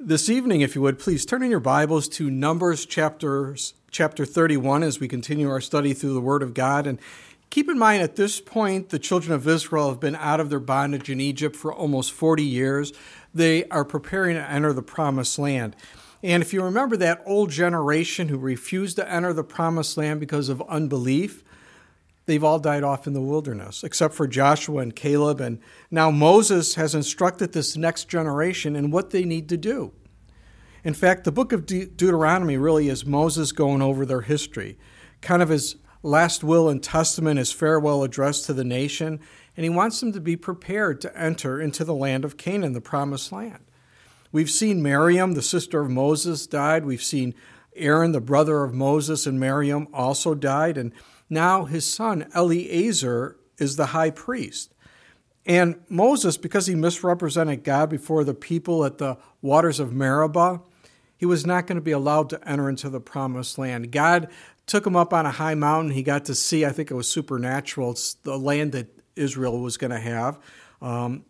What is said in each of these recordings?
This evening, if you would, please turn in your Bibles to Numbers chapter 31 as we continue our study through the Word of God. And keep in mind, at this point, the children of Israel have been out of their bondage in Egypt for almost 40 years. They are preparing to enter the Promised Land. And if you remember that old generation who refused to enter the Promised Land because of unbelief, they've all died off in the wilderness, except for Joshua and Caleb. And now Moses has instructed this next generation in what they need to do. In fact, the book of Deuteronomy really is Moses going over their history, kind of his last will and testament, his farewell address to the nation. And he wants them to be prepared to enter into the land of Canaan, the Promised Land. We've seen Miriam, the sister of Moses, died. We've seen Aaron, the brother of Moses and Miriam, also died. And now his son, Eleazar, is the high priest. And Moses, because he misrepresented God before the people at the waters of Meribah, he was not going to be allowed to enter into the Promised Land. God took him up on a high mountain. He got to see, I think it was supernatural, it's the land that Israel was going to have. God,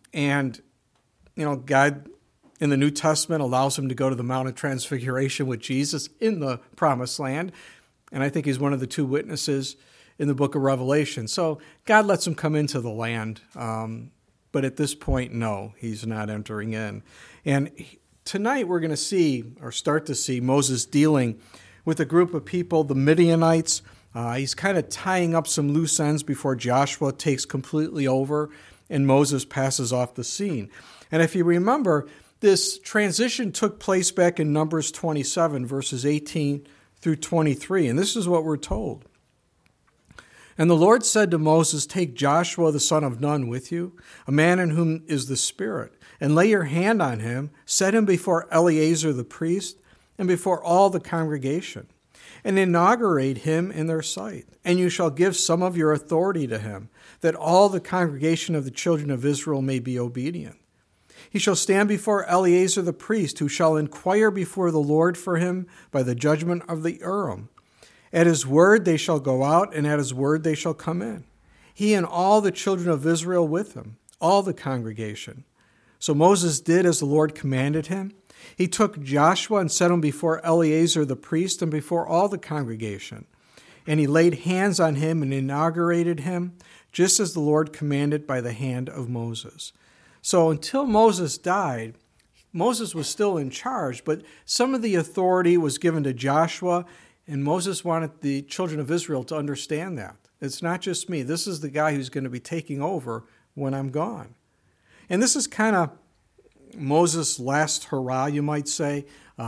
in the New Testament, allows him to go to the Mount of Transfiguration with Jesus in the Promised Land. And I think he's one of the two witnesses in the book of Revelation. So God lets him come into the land. But at this point, no, he's not entering in. And tonight we're going to see, or start to see, Moses dealing with a group of people, the Midianites. He's kind of tying up some loose ends before Joshua takes completely over and Moses passes off the scene. And if you remember, this transition took place back in Numbers 27, verses 18 through 23. And this is what we're told. And the Lord said to Moses, "Take Joshua the son of Nun with you, a man in whom is the Spirit, and lay your hand on him, set him before Eleazar the priest, and before all the congregation, and inaugurate him in their sight. And you shall give some of your authority to him, that all the congregation of the children of Israel may be obedient. He shall stand before Eleazar the priest, who shall inquire before the Lord for him by the judgment of the Urim. At his word they shall go out, and at his word they shall come in. He and all the children of Israel with him, all the congregation." So Moses did as the Lord commanded him. He took Joshua and set him before Eleazar the priest and before all the congregation. And he laid hands on him and inaugurated him, just as the Lord commanded by the hand of Moses. So until Moses died, Moses was still in charge, but some of the authority was given to Joshua, and Moses wanted the children of Israel to understand that. It's not just me. This is the guy who's going to be taking over when I'm gone. And this is kind of Moses' last hurrah, you might say.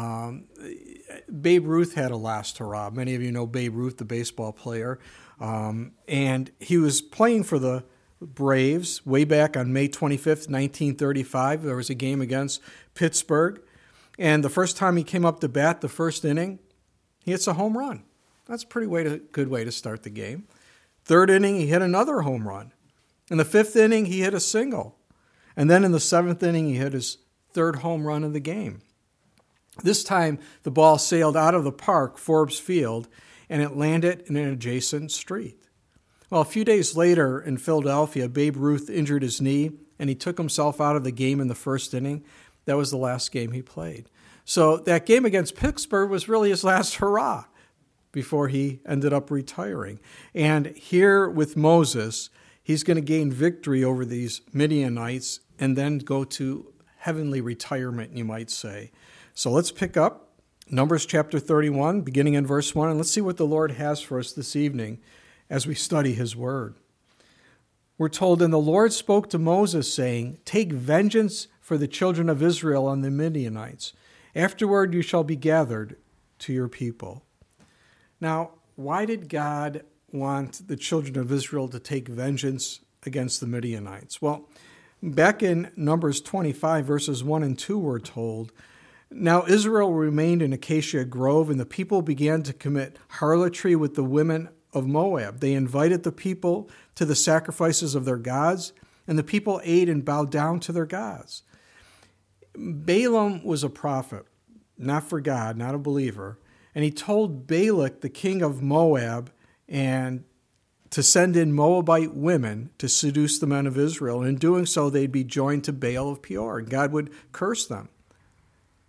Babe Ruth had a last hurrah. Many of you know Babe Ruth, the baseball player. And he was playing for the Braves way back on May 25th, 1935. There was a game against Pittsburgh. And the first time he came up to bat, the first inning, he hits a home run. That's a pretty good way to start the game. Third inning, he hit another home run. In the fifth inning, he hit a single. And then in the seventh inning, he hit his third home run of the game. This time, the ball sailed out of the park, Forbes Field, and it landed in an adjacent street. Well, a few days later in Philadelphia, Babe Ruth injured his knee, and he took himself out of the game in the first inning. That was the last game he played. So that game against Pittsburgh was really his last hurrah before he ended up retiring. And here with Moses, he's going to gain victory over these Midianites and then go to heavenly retirement, you might say. So let's pick up Numbers chapter 31, beginning in verse 1, and let's see what the Lord has for us this evening as we study his word. We're told, "And the Lord spoke to Moses, saying, Take vengeance for the children of Israel on the Midianites. Afterward you shall be gathered to your people." Now, why did God want the children of Israel to take vengeance against the Midianites? Well, back in Numbers 25, verses 1 and 2, we're told, "Now Israel remained in Acacia Grove, and the people began to commit harlotry with the women of Moab. They invited the people to the sacrifices of their gods, and the people ate and bowed down to their gods." Balaam was a prophet, not for God, not a believer, and he told Balak, the king of Moab, and to send in Moabite women to seduce the men of Israel. And in doing so, they'd be joined to Baal of Peor, and God would curse them.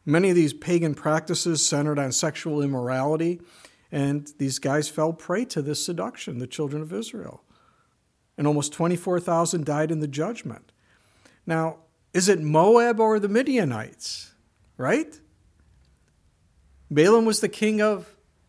Many of these pagan practices centered on sexual immorality, and these guys fell prey to this seduction, the children of Israel. And almost 24,000 died in the judgment. Now, is it Moab or the Midianites? Right? Balak was the king of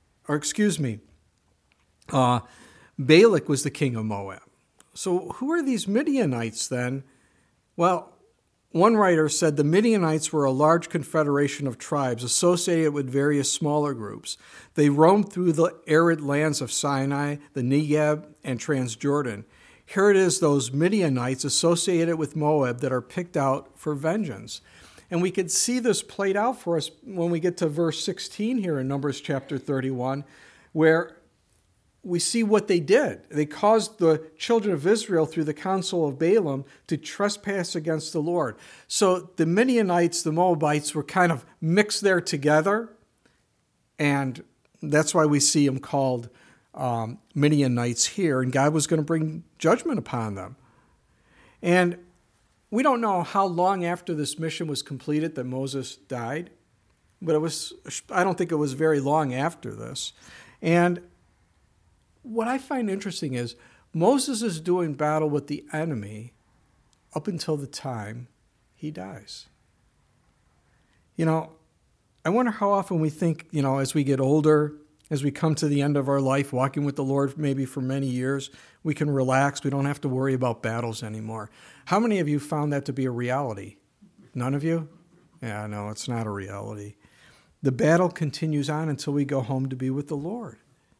Moab. So who are these Midianites then? Well, one writer said the Midianites were a large confederation of tribes associated with various smaller groups. They roamed through the arid lands of Sinai, the Negev, and Transjordan. Here it is, those Midianites associated with Moab that are picked out for vengeance. And we could see this played out for us when we get to verse 16 here in Numbers chapter 31, where we see what they did. They caused the children of Israel through the counsel of Balaam to trespass against the Lord. So the Midianites, the Moabites, were kind of mixed there together, and that's why we see them called Midianites here, and God was going to bring judgment upon them. And we don't know how long after this mission was completed that Moses died, but I don't think it was very long after this. And what I find interesting is Moses is doing battle with the enemy up until the time he dies. I wonder how often we think, as we get older, as we come to the end of our life, walking with the Lord maybe for many years, we can relax. We don't have to worry about battles anymore. How many of you found that to be a reality? None of you? Yeah, no, it's not a reality. The battle continues on until we go home to be with the Lord.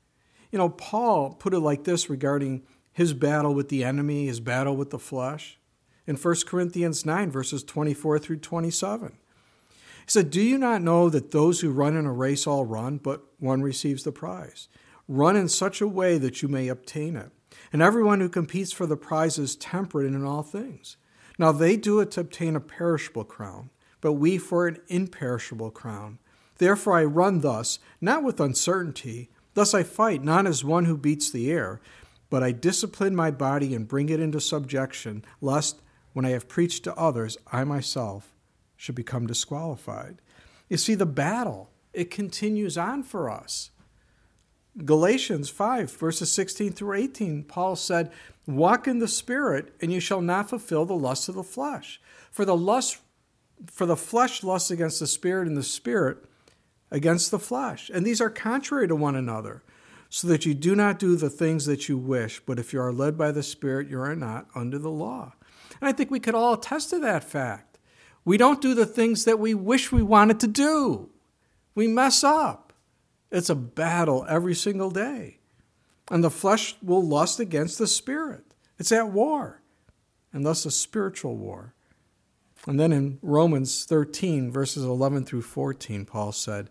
Paul put it like this regarding his battle with the enemy, his battle with the flesh, in 1 Corinthians 9, verses 24 through 27. He said, "Do you not know that those who run in a race all run, but one receives the prize? Run in such a way that you may obtain it. And everyone who competes for the prize is temperate in all things. Now they do it to obtain a perishable crown, but we for an imperishable crown. Therefore I run thus, not with uncertainty. Thus I fight, not as one who beats the air, but I discipline my body and bring it into subjection, lest, when I have preached to others, I myself should become disqualified." You see, the battle, it continues on for us. Galatians 5, verses 16 through 18, Paul said, "Walk in the Spirit, and you shall not fulfill the lusts of the flesh. For the flesh lusts against the Spirit, and the Spirit against the flesh. And these are contrary to one another, so that you do not do the things that you wish. But if you are led by the Spirit, you are not under the law." And I think we could all attest to that fact. We don't do the things that we wish we wanted to do. We mess up. It's a battle every single day. And the flesh will lust against the Spirit. It's at war, and thus a spiritual war. And then in Romans 13, verses 11 through 14, Paul said,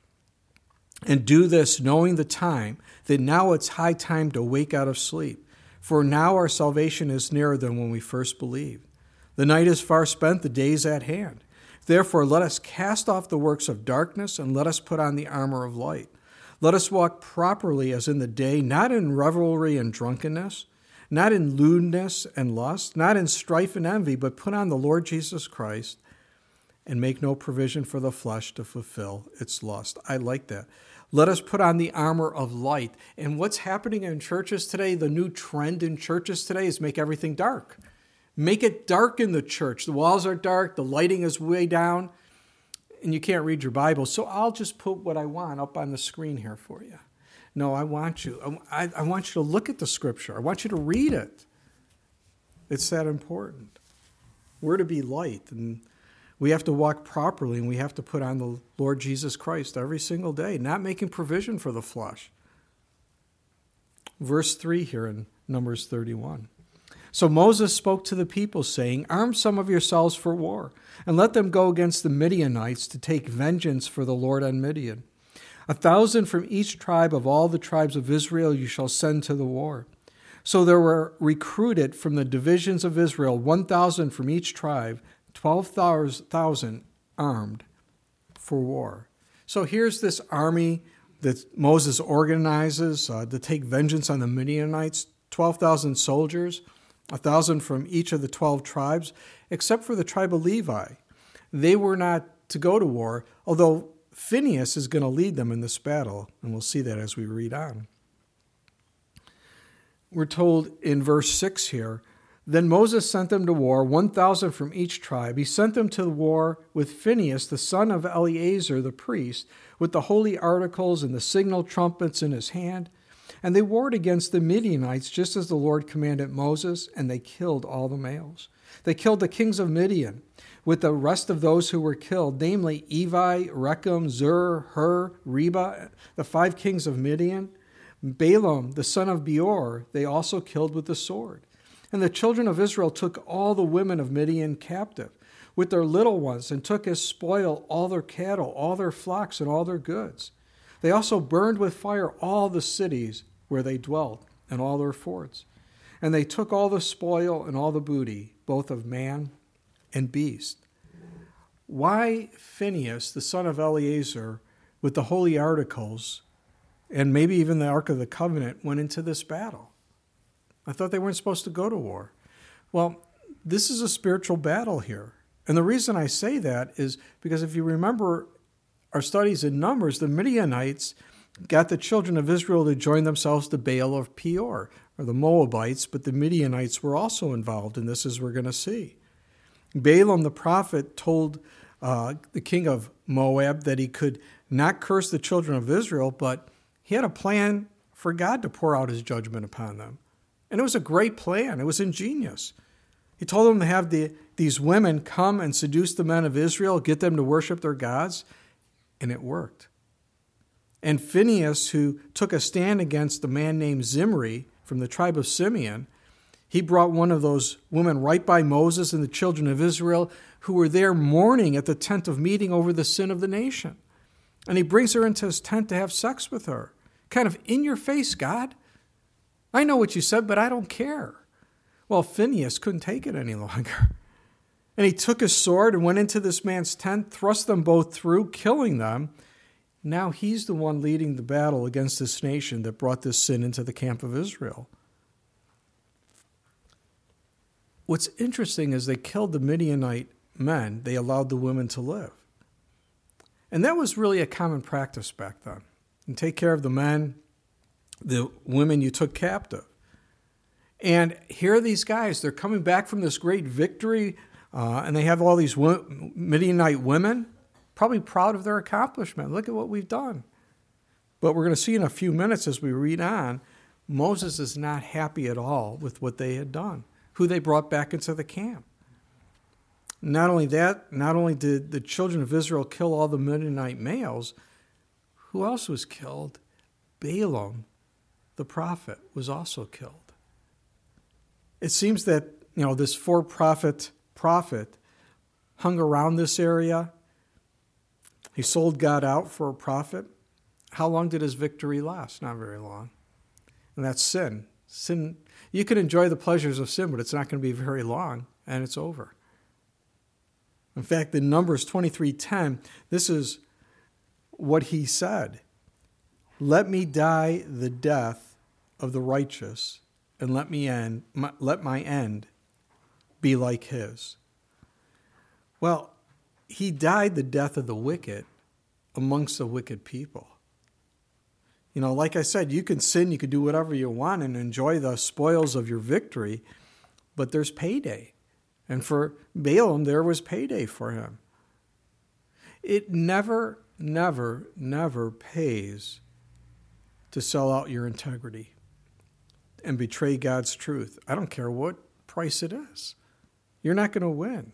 "And do this, knowing the time, that now it's high time to wake out of sleep. For now our salvation is nearer than when we first believed. The night is far spent, the day is at hand. Therefore let us cast off the works of darkness, and let us put on the armor of light. Let us walk properly as in the day, not in revelry and drunkenness, not in lewdness and lust, not in strife and envy, but put on the Lord Jesus Christ and make no provision for the flesh to fulfill its lust." I like that. Let us put on the armor of light. And what's happening in churches today, the new trend in churches today is make everything dark. Make it dark in the church. The walls are dark, the lighting is way down, and you can't read your Bible. So I'll just put what I want up on the screen here for you. No, I want you to look at the Scripture. I want you to read it. It's that important. We're to be light, and we have to walk properly, and we have to put on the Lord Jesus Christ every single day, not making provision for the flesh. Verse 3 here in Numbers 31. "So Moses spoke to the people, saying, Arm some of yourselves for war, and let them go against the Midianites to take vengeance for the Lord on Midian. 1,000 from each tribe of all the tribes of Israel you shall send to the war." So there were recruited from the divisions of Israel 1,000 from each tribe, 12,000 armed for war. So here's this army that Moses organizes to take vengeance on the Midianites, 12,000 soldiers, 1,000 from each of the 12 tribes, except for the tribe of Levi. They were not to go to war, although Phinehas is going to lead them in this battle, and we'll see that as we read on. We're told in verse 6 here, then Moses sent them to war, 1,000 from each tribe. He sent them to war with Phinehas, the son of Eleazar the priest, with the holy articles and the signal trumpets in his hand. And they warred against the Midianites, just as the Lord commanded Moses, and they killed all the males. They killed the kings of Midian, with the rest of those who were killed, namely Evi, Rechem, Zur, Hur, Reba, the 5 kings of Midian. Balaam, the son of Beor, they also killed with the sword. And the children of Israel took all the women of Midian captive, with their little ones, and took as spoil all their cattle, all their flocks, and all their goods. They also burned with fire all the cities where they dwelt, and all their forts. And they took all the spoil and all the booty, both of man and beast. Why Phinehas, the son of Eleazar, with the holy articles, and maybe even the Ark of the Covenant, went into this battle? I thought they weren't supposed to go to war. Well, this is a spiritual battle here. And the reason I say that is because if you remember our studies in Numbers, the Midianites got the children of Israel to join themselves to Baal of Peor, or the Moabites, but the Midianites were also involved in this, as we're going to see. Balaam the prophet told the king of Moab that he could not curse the children of Israel, but he had a plan for God to pour out his judgment upon them. And it was a great plan. It was ingenious. He told them to have these women come and seduce the men of Israel, get them to worship their gods, and it worked. And Phinehas, who took a stand against the man named Zimri from the tribe of Simeon, he brought one of those women right by Moses and the children of Israel who were there mourning at the tent of meeting over the sin of the nation. And he brings her into his tent to have sex with her. Kind of in your face, God. I know what you said, but I don't care. Well, Phinehas couldn't take it any longer. And he took his sword and went into this man's tent, thrust them both through, killing them. Now he's the one leading the battle against this nation that brought this sin into the camp of Israel. What's interesting is they killed the Midianite men. They allowed the women to live. And that was really a common practice back then. And take care of the men, the women you took captive. And here are these guys. They're coming back from this great victory, and they have all these Midianite women, probably proud of their accomplishment. Look at what we've done. But we're going to see in a few minutes as we read on, Moses is not happy at all with what they had done, who they brought back into the camp. Not only that, not only did the children of Israel kill all the Midianite males, who else was killed? Balaam, the prophet, was also killed. It seems that, this for-profit prophet hung around this area. He sold God out for a profit. How long did his victory last? Not very long. And that's sin. Sin, you can enjoy the pleasures of sin, but it's not going to be very long, and it's over. In fact, in Numbers 23:10, this is what he said. Let me die the death of the righteous, and let my end be like his. Well, he died the death of the wicked amongst the wicked people. Like I said, you can sin, you can do whatever you want and enjoy the spoils of your victory, but there's payday. And for Balaam, there was payday for him. It never, never, never pays to sell out your integrity and betray God's truth. I don't care what price it is. You're not going to win.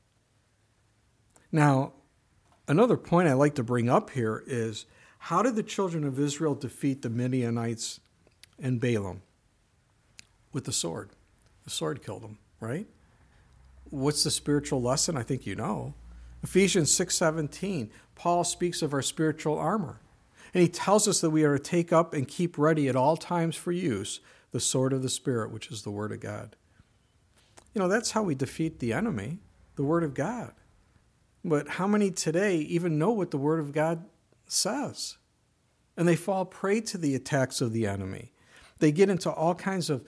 Now, another point I like to bring up here is, how did the children of Israel defeat the Midianites and Balaam? With the sword. The sword killed them, right? What's the spiritual lesson? I think you know. Ephesians 6:17, Paul speaks of our spiritual armor. And he tells us that we are to take up and keep ready at all times for use the sword of the Spirit, which is the Word of God. That's how we defeat the enemy, the Word of God. But how many today even know what the Word of God says? And they fall prey to the attacks of the enemy. They get into all kinds of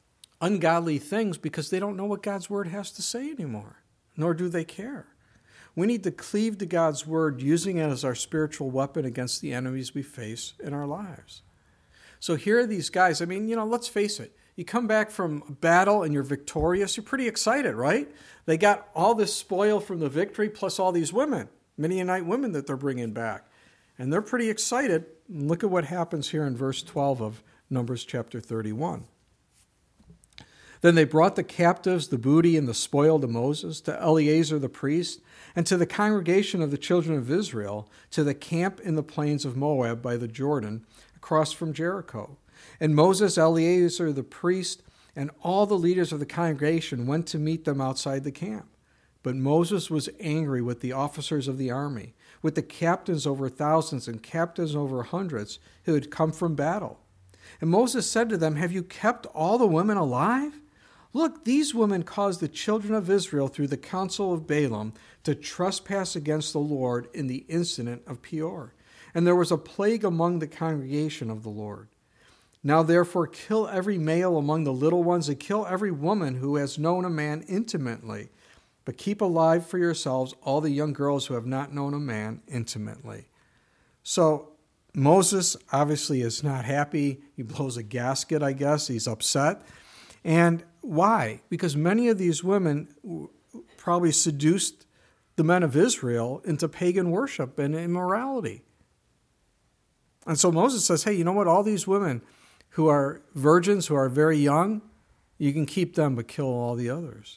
ungodly things because they don't know what God's Word has to say anymore, nor do they care. We need to cleave to God's word, using it as our spiritual weapon against the enemies we face in our lives. So here are these guys. I mean, let's face it. You come back from battle and you're victorious. You're pretty excited, right? They got all this spoil from the victory, plus all these women, Midianite women that they're bringing back. And they're pretty excited. And look at what happens here in verse 12 of Numbers chapter 31. Then they brought the captives, the booty, and the spoil to Moses, to Eleazar the priest, and to the congregation of the children of Israel, to the camp in the plains of Moab by the Jordan, across from Jericho. And Moses, Eleazar the priest, and all the leaders of the congregation went to meet them outside the camp. But Moses was angry with the officers of the army, with the captains over thousands and captains over hundreds who had come from battle. And Moses said to them, "Have you kept all the women alive? Look, these women caused the children of Israel through the counsel of Balaam to trespass against the Lord in the incident of Peor. And there was a plague among the congregation of the Lord. Now therefore kill every male among the little ones and kill every woman who has known a man intimately. But keep alive for yourselves all the young girls who have not known a man intimately." So Moses obviously is not happy. He blows a gasket, I guess. He's upset. And why? Because many of these women probably seduced the men of Israel into pagan worship and immorality. And so Moses says, hey, you know what? All these women who are virgins, who are very young, you can keep them, but kill all the others.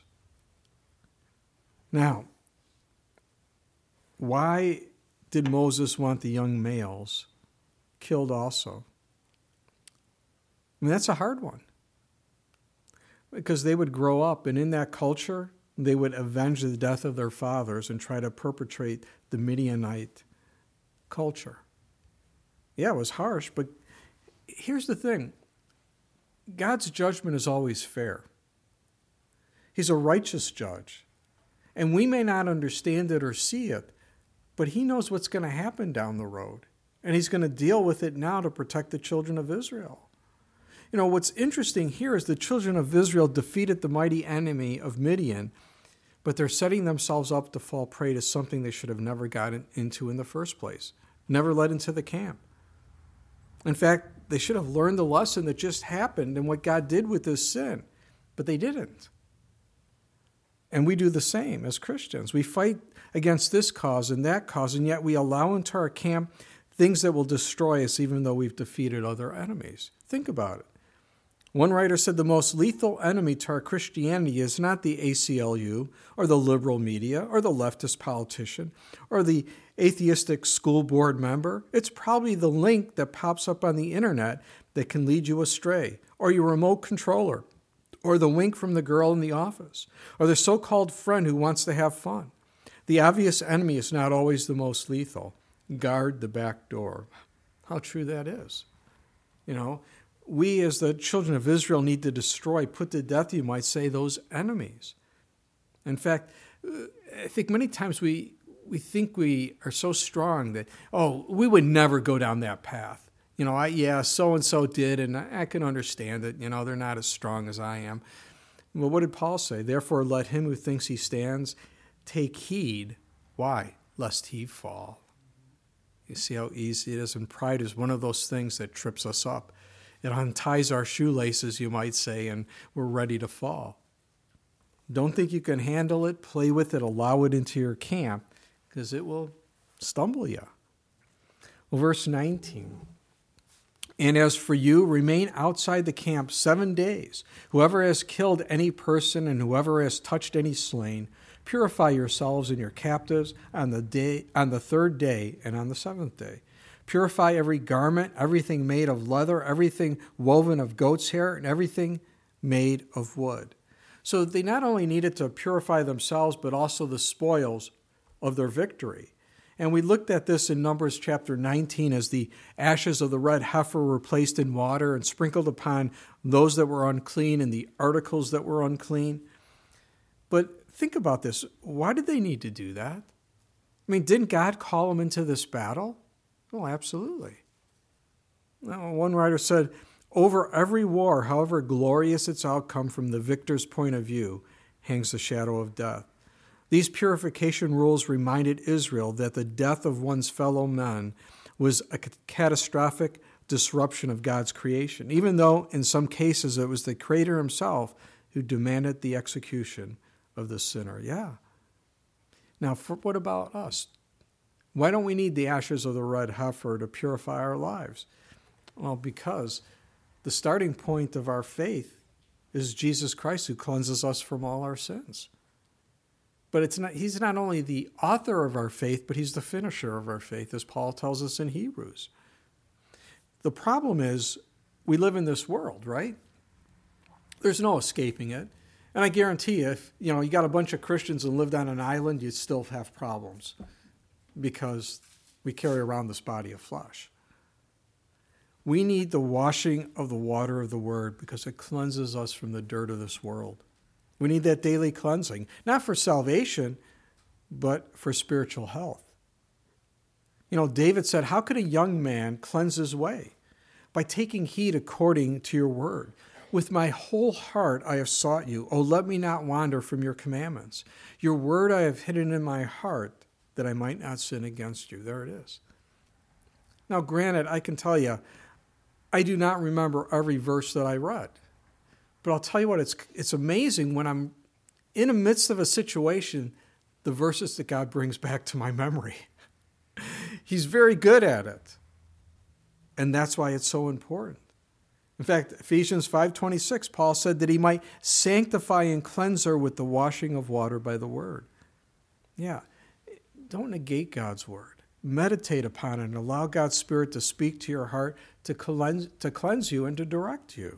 Now, why did Moses want the young males killed also? I mean, that's a hard one. Because they would grow up, and in that culture, they would avenge the death of their fathers and try to perpetrate the Midianite culture. Yeah, it was harsh, but here's the thing. God's judgment is always fair. He's a righteous judge. And we may not understand it or see it, but he knows what's going to happen down the road. And he's going to deal with it now to protect the children of Israel. You know, what's interesting here is the children of Israel defeated the mighty enemy of Midian, but they're setting themselves up to fall prey to something they should have never gotten into in the first place, never led into the camp. In fact, they should have learned the lesson that just happened and what God did with this sin, but they didn't. And we do the same as Christians. We fight against this cause and that cause, and yet we allow into our camp things that will destroy us even though we've defeated other enemies. Think about it. One writer said the most lethal enemy to our Christianity is not the ACLU or the liberal media or the leftist politician or the atheistic school board member. It's probably the link that pops up on the internet that can lead you astray, or your remote controller, or the wink from the girl in the office, or the so-called friend who wants to have fun. The obvious enemy is not always the most lethal. Guard the back door. How true that is. You know, we as the children of Israel need to destroy, put to death, you might say, those enemies. In fact, I think many times we think we are so strong that, we would never go down that path. You know, so-and-so did, and I can understand it. You know, they're not as strong as I am. Well, what did Paul say? Therefore, let him who thinks he stands take heed. Why? Lest he fall. You see how easy it is? And pride is one of those things that trips us up. It unties our shoelaces, you might say, and we're ready to fall. Don't think you can handle it, play with it, allow it into your camp, because it will stumble you. Well, verse 19. And as for you, remain outside the camp 7 days. Whoever has killed any person and whoever has touched any slain, purify yourselves and your captives on the third day and on the seventh day. Purify every garment, everything made of leather, everything woven of goat's hair, and everything made of wood. So they not only needed to purify themselves, but also the spoils of their victory. And we looked at this in Numbers chapter 19 as the ashes of the red heifer were placed in water and sprinkled upon those that were unclean and the articles that were unclean. But think about this. Why did they need to do that? I mean, didn't God call them into this battle? Oh, absolutely. Now, one writer said, over every war, however glorious its outcome from the victor's point of view, hangs the shadow of death. These purification rules reminded Israel that the death of one's fellow men was a catastrophic disruption of God's creation, even though in some cases it was the Creator himself who demanded the execution of the sinner. Yeah. Now, what about us? Why don't we need the ashes of the red heifer to purify our lives? Well, because the starting point of our faith is Jesus Christ, who cleanses us from all our sins. But he's not only the author of our faith, but he's the finisher of our faith, as Paul tells us in Hebrews. The problem is we live in this world, right? There's no escaping it. And I guarantee you, if you got a bunch of Christians and lived on an island, you'd still have problems because we carry around this body of flesh. We need the washing of the water of the Word because it cleanses us from the dirt of this world. We need that daily cleansing, not for salvation, but for spiritual health. David said, how could a young man cleanse his way? By taking heed according to your word. With my whole heart I have sought you. Oh, let me not wander from your commandments. Your word I have hidden in my heart that I might not sin against you. There it is. Now, granted, I can tell you, I do not remember every verse that I read. But I'll tell you what, it's amazing when I'm in the midst of a situation, the verses that God brings back to my memory. He's very good at it. And that's why it's so important. In fact, Ephesians 5:26, Paul said that he might sanctify and cleanse her with the washing of water by the word. Yeah, don't negate God's word. Meditate upon it and allow God's Spirit to speak to your heart, to cleanse you and to direct you.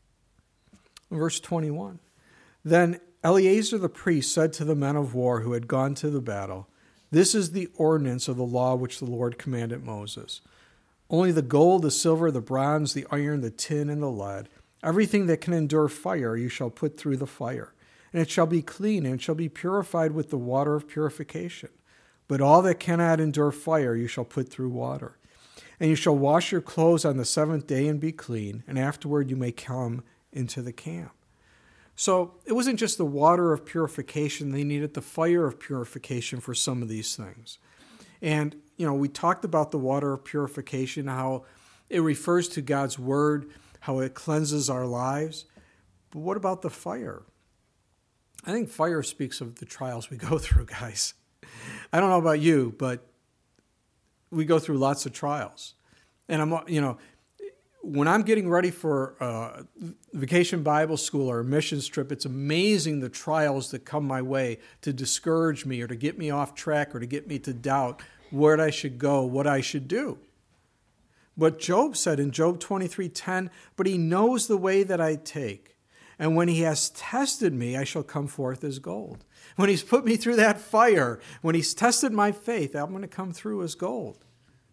Verse 21, then Eleazar the priest said to the men of war who had gone to the battle, this is the ordinance of the law which the Lord commanded Moses. Only the gold, the silver, the bronze, the iron, the tin, and the lead, everything that can endure fire, you shall put through the fire. And it shall be clean, and it shall be purified with the water of purification. But all that cannot endure fire, you shall put through water. And you shall wash your clothes on the seventh day and be clean, and afterward you may come into the camp. So it wasn't just the water of purification. They needed the fire of purification for some of these things. And, we talked about the water of purification, how it refers to God's word, how it cleanses our lives. But what about the fire? I think fire speaks of the trials we go through, guys. I don't know about you, but we go through lots of trials. And when I'm getting ready for vacation Bible school or a missions trip, it's amazing the trials that come my way to discourage me or to get me off track or to get me to doubt where I should go, what I should do. But Job said in Job 23:10, but he knows the way that I take. And when he has tested me, I shall come forth as gold. When he's put me through that fire, when he's tested my faith, I'm going to come through as gold.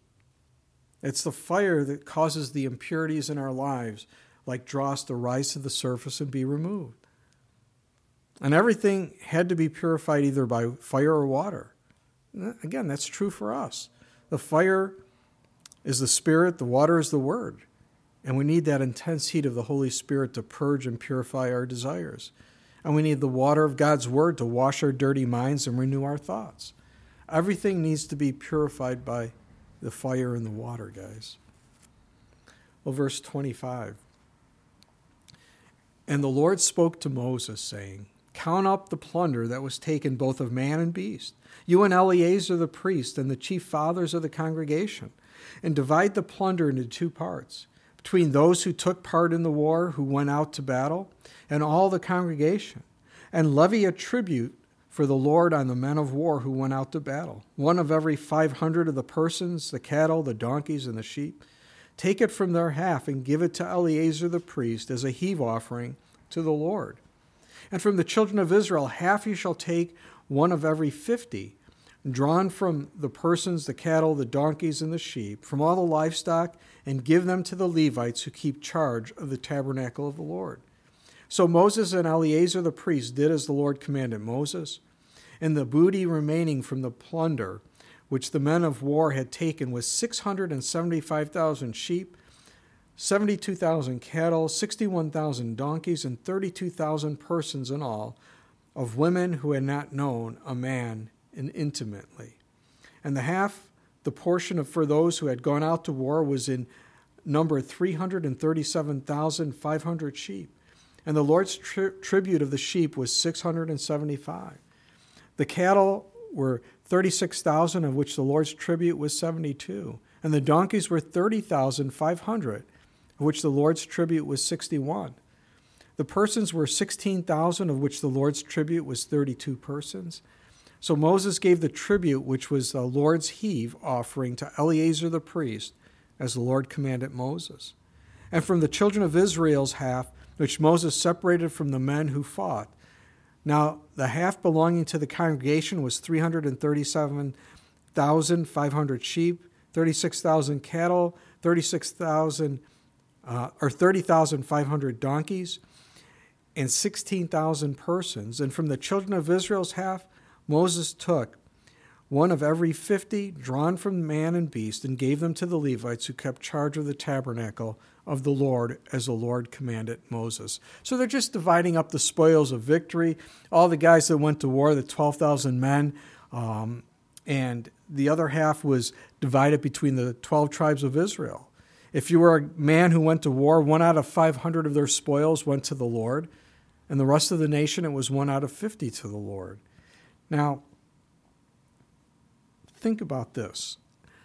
It's the fire that causes the impurities in our lives, like dross, to rise to the surface and be removed. And everything had to be purified either by fire or water. Again, that's true for us. The fire is the Spirit, the water is the Word. And we need that intense heat of the Holy Spirit to purge and purify our desires. And we need the water of God's Word to wash our dirty minds and renew our thoughts. Everything needs to be purified by the fire and the water, guys. Well, verse 25. And the Lord spoke to Moses, saying, count up the plunder that was taken both of man and beast, you and Eleazar the priest and the chief fathers of the congregation, and divide the plunder into two parts, between those who took part in the war, who went out to battle, and all the congregation, and levy a tribute for the Lord on the men of war who went out to battle, one of every 500 of the persons, the cattle, the donkeys, and the sheep. Take it from their half and give it to Eleazar the priest as a heave offering to the Lord. And from the children of Israel, half you shall take, one of every 50, drawn from the persons, the cattle, the donkeys, and the sheep, from all the livestock, and give them to the Levites who keep charge of the tabernacle of the Lord. So Moses and Eleazar the priest did as the Lord commanded Moses. And the booty remaining from the plunder, which the men of war had taken, was 675,000 sheep, 72,000 cattle, 61,000 donkeys, and 32,000 persons in all, of women who had not known a man intimately. And the portion for those who had gone out to war was in number 337,500 sheep. And the Lord's tribute of the sheep was 675. The cattle were 36,000, of which the Lord's tribute was 72. And the donkeys were 30,500, of which the Lord's tribute was 61. The persons were 16,000, of which the Lord's tribute was 32 persons. So Moses gave the tribute, which was the Lord's heave offering, to Eleazar the priest, as the Lord commanded Moses. And from the children of Israel's half, which Moses separated from the men who fought. Now the half belonging to the congregation was 337,500 sheep, 36,000 cattle, 30,500 donkeys, and 16,000 persons. And from the children of Israel's half, Moses took one of every 50 drawn from man and beast, and gave them to the Levites who kept charge of the tabernacle of the Lord, as the Lord commanded Moses. So they're just dividing up the spoils of victory. All the guys that went to war, the 12,000 men, and the other half was divided between the 12 tribes of Israel. If you were a man who went to war, 1 out of 500 of their spoils went to the Lord, and the rest of the nation, it was 1 out of 50 to the Lord. Now, think about this.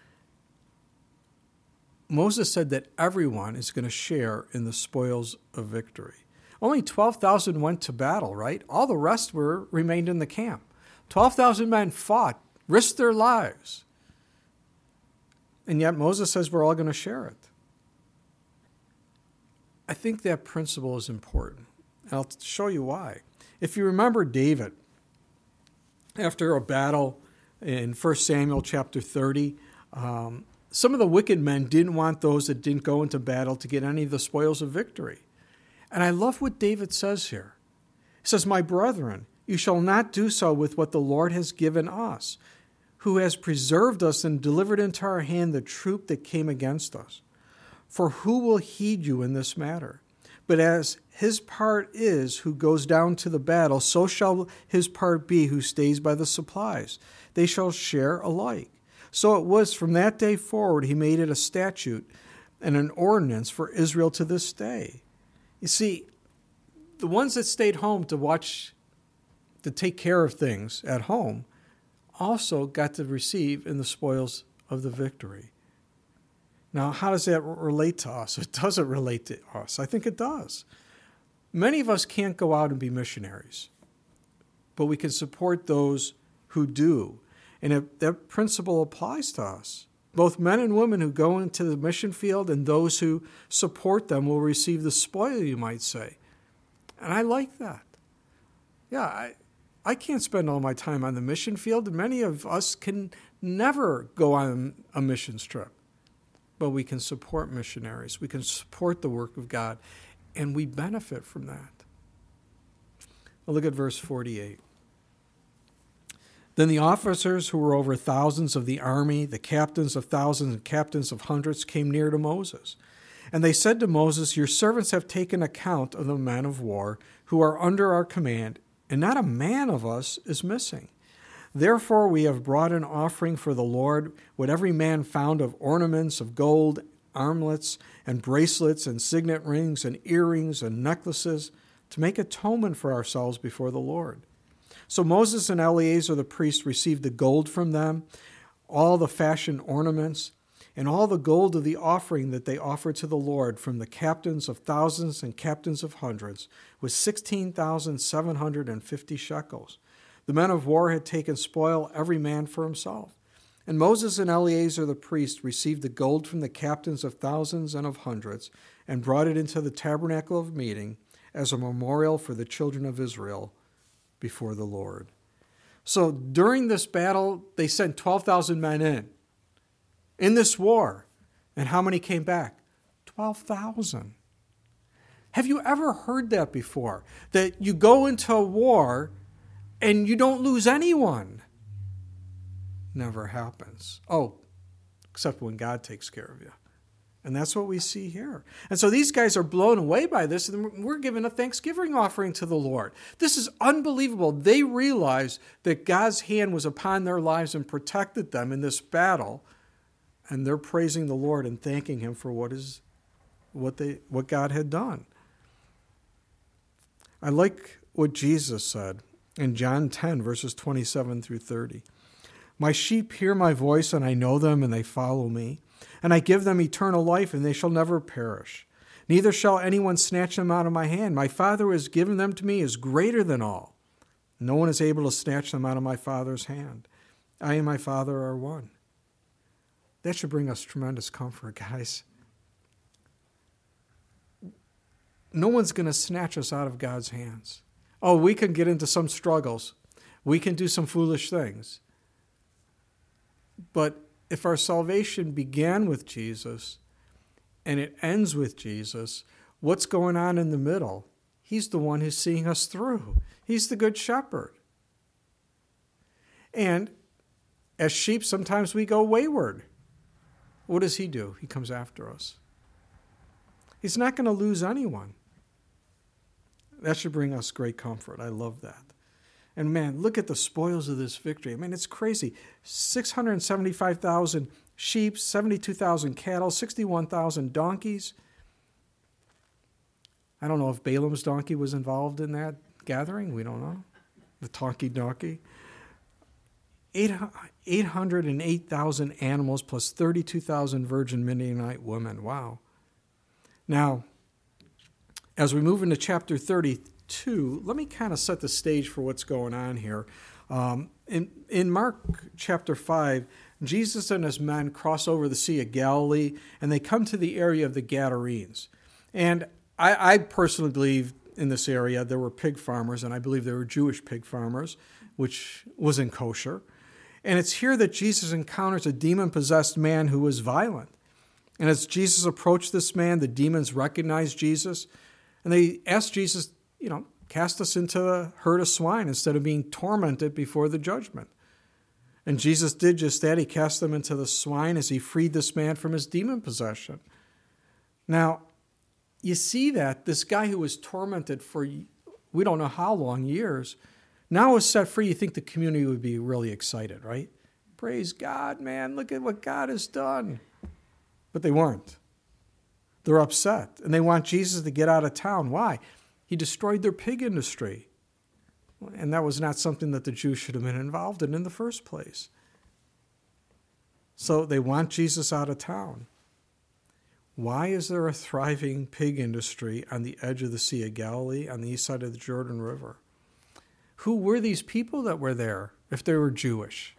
Moses said that everyone is going to share in the spoils of victory. Only 12,000 went to battle, right? All the rest remained in the camp. 12,000 men fought, risked their lives. And yet Moses says we're all going to share it. I think that principle is important. And I'll show you why. If you remember David, after a battle in 1 Samuel chapter 30, some of the wicked men didn't want those that didn't go into battle to get any of the spoils of victory. And I love what David says here. He says, "My brethren, you shall not do so with what the Lord has given us, who has preserved us and delivered into our hand the troop that came against us. For who will heed you in this matter? But as his part is who goes down to the battle, so shall his part be who stays by the supplies. They shall share alike." So it was from that day forward he made it a statute and an ordinance for Israel to this day. You see, the ones that stayed home to take care of things at home, also got to receive in the spoils of the victory. Now, how does that relate to us? It doesn't relate to us. I think it does. Many of us can't go out and be missionaries, but we can support those who do. And that principle applies to us. Both men and women who go into the mission field and those who support them will receive the spoil, you might say. And I like that. Yeah, I can't spend all my time on the mission field, and many of us can never go on a missions trip. But we can support missionaries. We can support the work of God, and we benefit from that. Well, look at verse 48. Then the officers who were over thousands of the army, the captains of thousands and captains of hundreds, came near to Moses. And they said to Moses, "Your servants have taken account of the men of war who are under our command, and not a man of us is missing. Therefore we have brought an offering for the Lord, what every man found of ornaments of gold, armlets and bracelets and signet rings and earrings and necklaces, to make atonement for ourselves before the Lord." So Moses and Eleazar the priest received the gold from them, all the fashioned ornaments, and all the gold of the offering that they offered to the Lord from the captains of thousands and captains of hundreds was 16,750 shekels. The men of war had taken spoil, every man for himself. And Moses and Eleazar the priest received the gold from the captains of thousands and of hundreds, and brought it into the tabernacle of meeting as a memorial for the children of Israel before the Lord. So during this battle, they sent 12,000 men in this war. And how many came back? 12,000. Have you ever heard that before? That you go into a war and you don't lose anyone? Never happens. Oh, except when God takes care of you. And that's what we see here. And so these guys are blown away by this, and we're giving a thanksgiving offering to the Lord. This is unbelievable. They realized that God's hand was upon their lives and protected them in this battle, and they're praising the Lord and thanking him for what God had done. I like what Jesus said in John 10, verses 27 through 30. My sheep hear my voice, and I know them, and they follow me. And I give them eternal life, and they shall never perish. Neither shall anyone snatch them out of my hand. My Father who has given them to me is greater than all. No one is able to snatch them out of my Father's hand. I and my Father are one. That should bring us tremendous comfort, guys. No one's going to snatch us out of God's hands. Oh, we can get into some struggles. We can do some foolish things. But if our salvation began with Jesus and it ends with Jesus, what's going on in the middle? He's the one who's seeing us through. He's the good shepherd. And as sheep, sometimes we go wayward. What does he do? He comes after us. He's not going to lose anyone. That should bring us great comfort. I love that. And man, look at the spoils of this victory. I mean, it's crazy. 675,000 sheep, 72,000 cattle, 61,000 donkeys. I don't know if Balaam's donkey was involved in that gathering. We don't know. The talky donkey. 808,000 animals plus 32,000 virgin Midianite women. Wow. Now, as we move into chapter 32, let me kind of set the stage for what's going on here. In Mark chapter 5, Jesus and his men cross over the Sea of Galilee, and they come to the area of the Gadarenes. And I personally believe in this area there were pig farmers, and I believe there were Jewish pig farmers, which wasn't kosher. And it's here that Jesus encounters a demon-possessed man who was violent. And as Jesus approached this man, the demons recognized Jesus, and they asked Jesus, cast us into a herd of swine instead of being tormented before the judgment. And Jesus did just that. He cast them into the swine as he freed this man from his demon possession. Now, you see that this guy who was tormented for we don't know how long, years, now is set free. You think the community would be really excited, right? Praise God, man. Look at what God has done. But they weren't. They're upset, and they want Jesus to get out of town. Why? He destroyed their pig industry. And that was not something that the Jews should have been involved in the first place. So they want Jesus out of town. Why is there a thriving pig industry on the edge of the Sea of Galilee, on the east side of the Jordan River? Who were these people that were there if they were Jewish?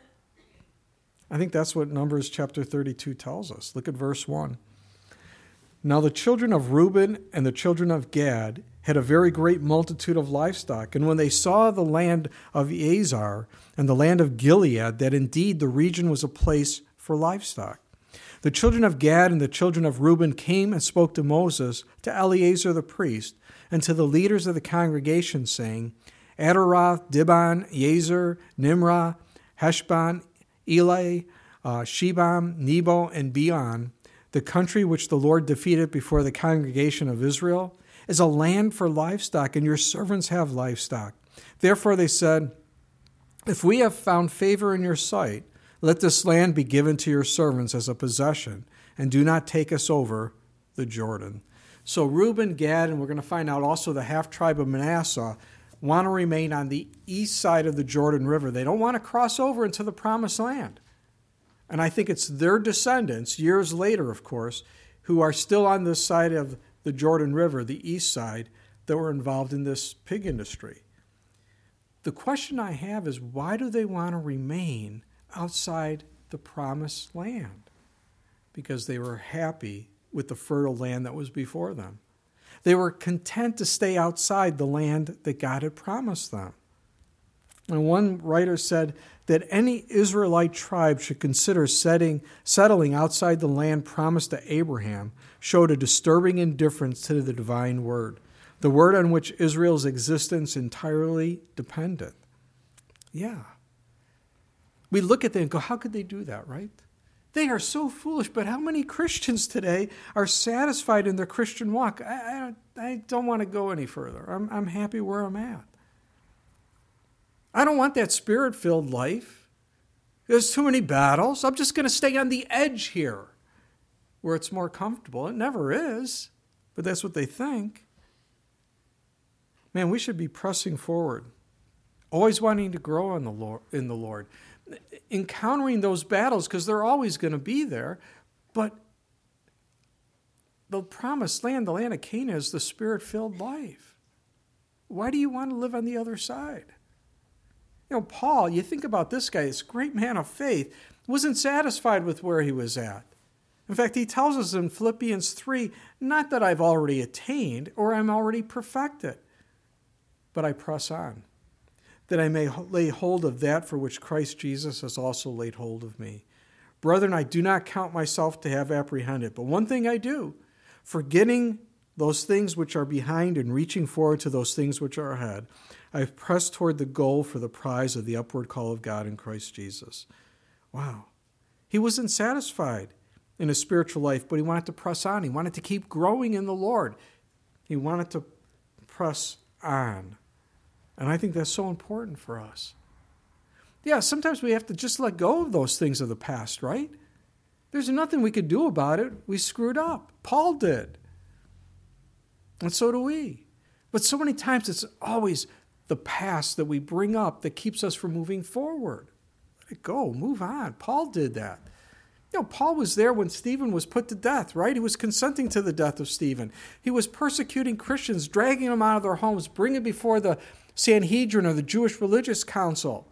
I think that's what Numbers chapter 32 tells us. Look at verse 1. Now the children of Reuben and the children of Gad had a very great multitude of livestock. And when they saw the land of Azar and the land of Gilead, that indeed the region was a place for livestock, the children of Gad and the children of Reuben came and spoke to Moses, to Eleazar the priest, and to the leaders of the congregation, saying, Adaroth, Dibon, Yezer, Nimrah, Heshbon, Elai, Shebam, Nebo, and Beon, the country which the Lord defeated before the congregation of Israel, is a land for livestock, and your servants have livestock. Therefore they said, if we have found favor in your sight, let this land be given to your servants as a possession, and do not take us over the Jordan. So Reuben, Gad, and we're going to find out also the half-tribe of Manasseh, want to remain on the east side of the Jordan River. They don't want to cross over into the promised land. And I think it's their descendants, years later, of course, who are still on this side of the Jordan River, the east side, that were involved in this pig industry. The question I have is, why do they want to remain outside the promised land? Because they were happy with the fertile land that was before them. They were content to stay outside the land that God had promised them. And one writer said that any Israelite tribe should consider settling outside the land promised to Abraham showed a disturbing indifference to the divine word, the word on which Israel's existence entirely depended. Yeah. We look at them and go, how could they do that, right? They are so foolish, but how many Christians today are satisfied in their Christian walk? I don't want to go any further. I'm happy where I'm at. I don't want that spirit-filled life. There's too many battles. I'm just going to stay on the edge here where it's more comfortable. It never is, but that's what they think. Man, we should be pressing forward, always wanting to grow in the Lord, encountering those battles because they're always going to be there. But the promised land, the land of Canaan, is the spirit-filled life. Why do you want to live on the other side? You know, Paul, you think about this guy, this great man of faith, wasn't satisfied with where he was at. In fact, he tells us in Philippians 3, not that I've already attained or I'm already perfected, but I press on, that I may lay hold of that for which Christ Jesus has also laid hold of me. Brethren, I do not count myself to have apprehended, but one thing I do, forgetting those things which are behind and reaching forward to those things which are ahead, I have pressed toward the goal for the prize of the upward call of God in Christ Jesus. Wow. He wasn't satisfied in his spiritual life, but he wanted to press on. He wanted to keep growing in the Lord. He wanted to press on. And I think that's so important for us. Yeah, sometimes we have to just let go of those things of the past, right? There's nothing we could do about it. We screwed up. Paul did. And so do we. But so many times it's always the past that we bring up that keeps us from moving forward. Let it go. Move on. Paul did that. You know, Paul was there when Stephen was put to death, right? He was consenting to the death of Stephen. He was persecuting Christians, dragging them out of their homes, bringing before the Sanhedrin or the Jewish Religious Council.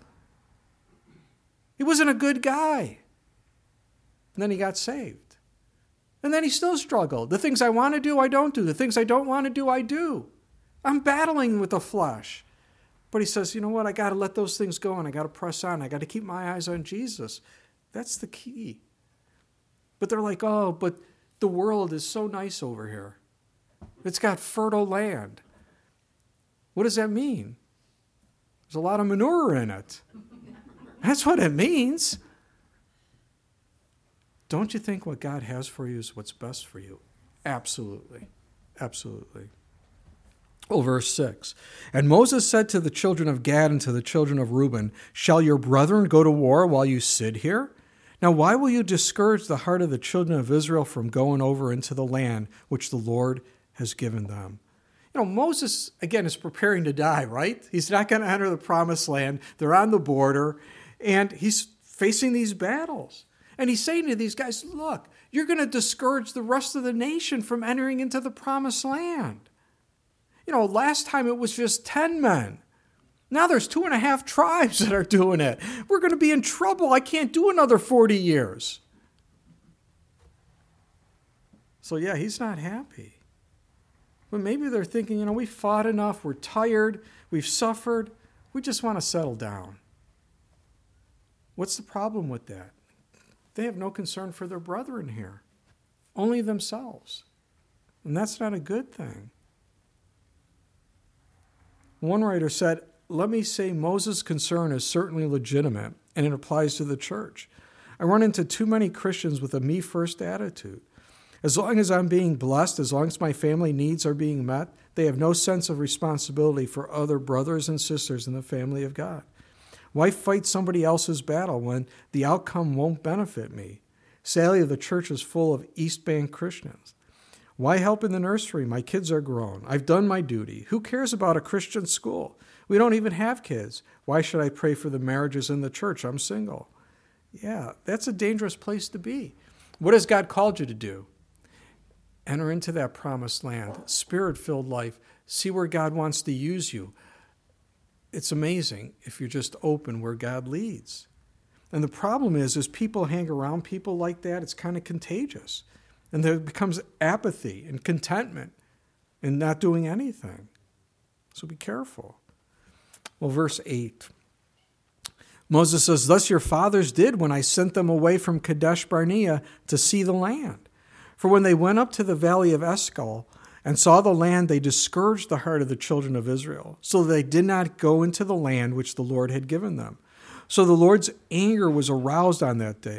He wasn't a good guy. And then he got saved. And then he still struggled. The things I want to do, I don't do. The things I don't want to do, I do. I'm battling with the flesh. But he says, you know what? I got to let those things go and I got to press on. I got to keep my eyes on Jesus. That's the key. But they're like, oh, but the world is so nice over here. It's got fertile land. What does that mean? There's a lot of manure in it. That's what it means. Don't you think what God has for you is what's best for you? Absolutely. Absolutely. Oh, verse 6. And Moses said to the children of Gad and to the children of Reuben, shall your brethren go to war while you sit here? Now, why will you discourage the heart of the children of Israel from going over into the land which the Lord has given them? You know, Moses, again, is preparing to die, right? He's not going to enter the promised land. They're on the border, and he's facing these battles. And he's saying to these guys, look, you're going to discourage the rest of the nation from entering into the promised land. You know, last time it was just 10 men. Now there's 2.5 tribes that are doing it. We're going to be in trouble. I can't do another 40 years. So yeah, he's not happy. But maybe they're thinking, you know, we fought enough. We're tired. We've suffered. We just want to settle down. What's the problem with that? They have no concern for their brethren here. Only themselves. And that's not a good thing. One writer said, let me say Moses' concern is certainly legitimate, and it applies to the church. I run into too many Christians with a me-first attitude. As long as I'm being blessed, as long as my family needs are being met, they have no sense of responsibility for other brothers and sisters in the family of God. Why fight somebody else's battle when the outcome won't benefit me? Sadly, the church is full of East Bank Christians. Why help in the nursery? My kids are grown. I've done my duty. Who cares about a Christian school? We don't even have kids. Why should I pray for the marriages in the church? I'm single. Yeah, that's a dangerous place to be. What has God called you to do? Enter into that promised land, spirit-filled life. See where God wants to use you. It's amazing if you're just open where God leads. And the problem is people hang around people like that, it's kind of contagious. And there becomes apathy and contentment and not doing anything. So be careful. Well, verse 8. Moses says, thus your fathers did when I sent them away from Kadesh Barnea to see the land. For when they went up to the valley of Eshcol and saw the land, they discouraged the heart of the children of Israel, so that they did not go into the land which the Lord had given them. So the Lord's anger was aroused on that day.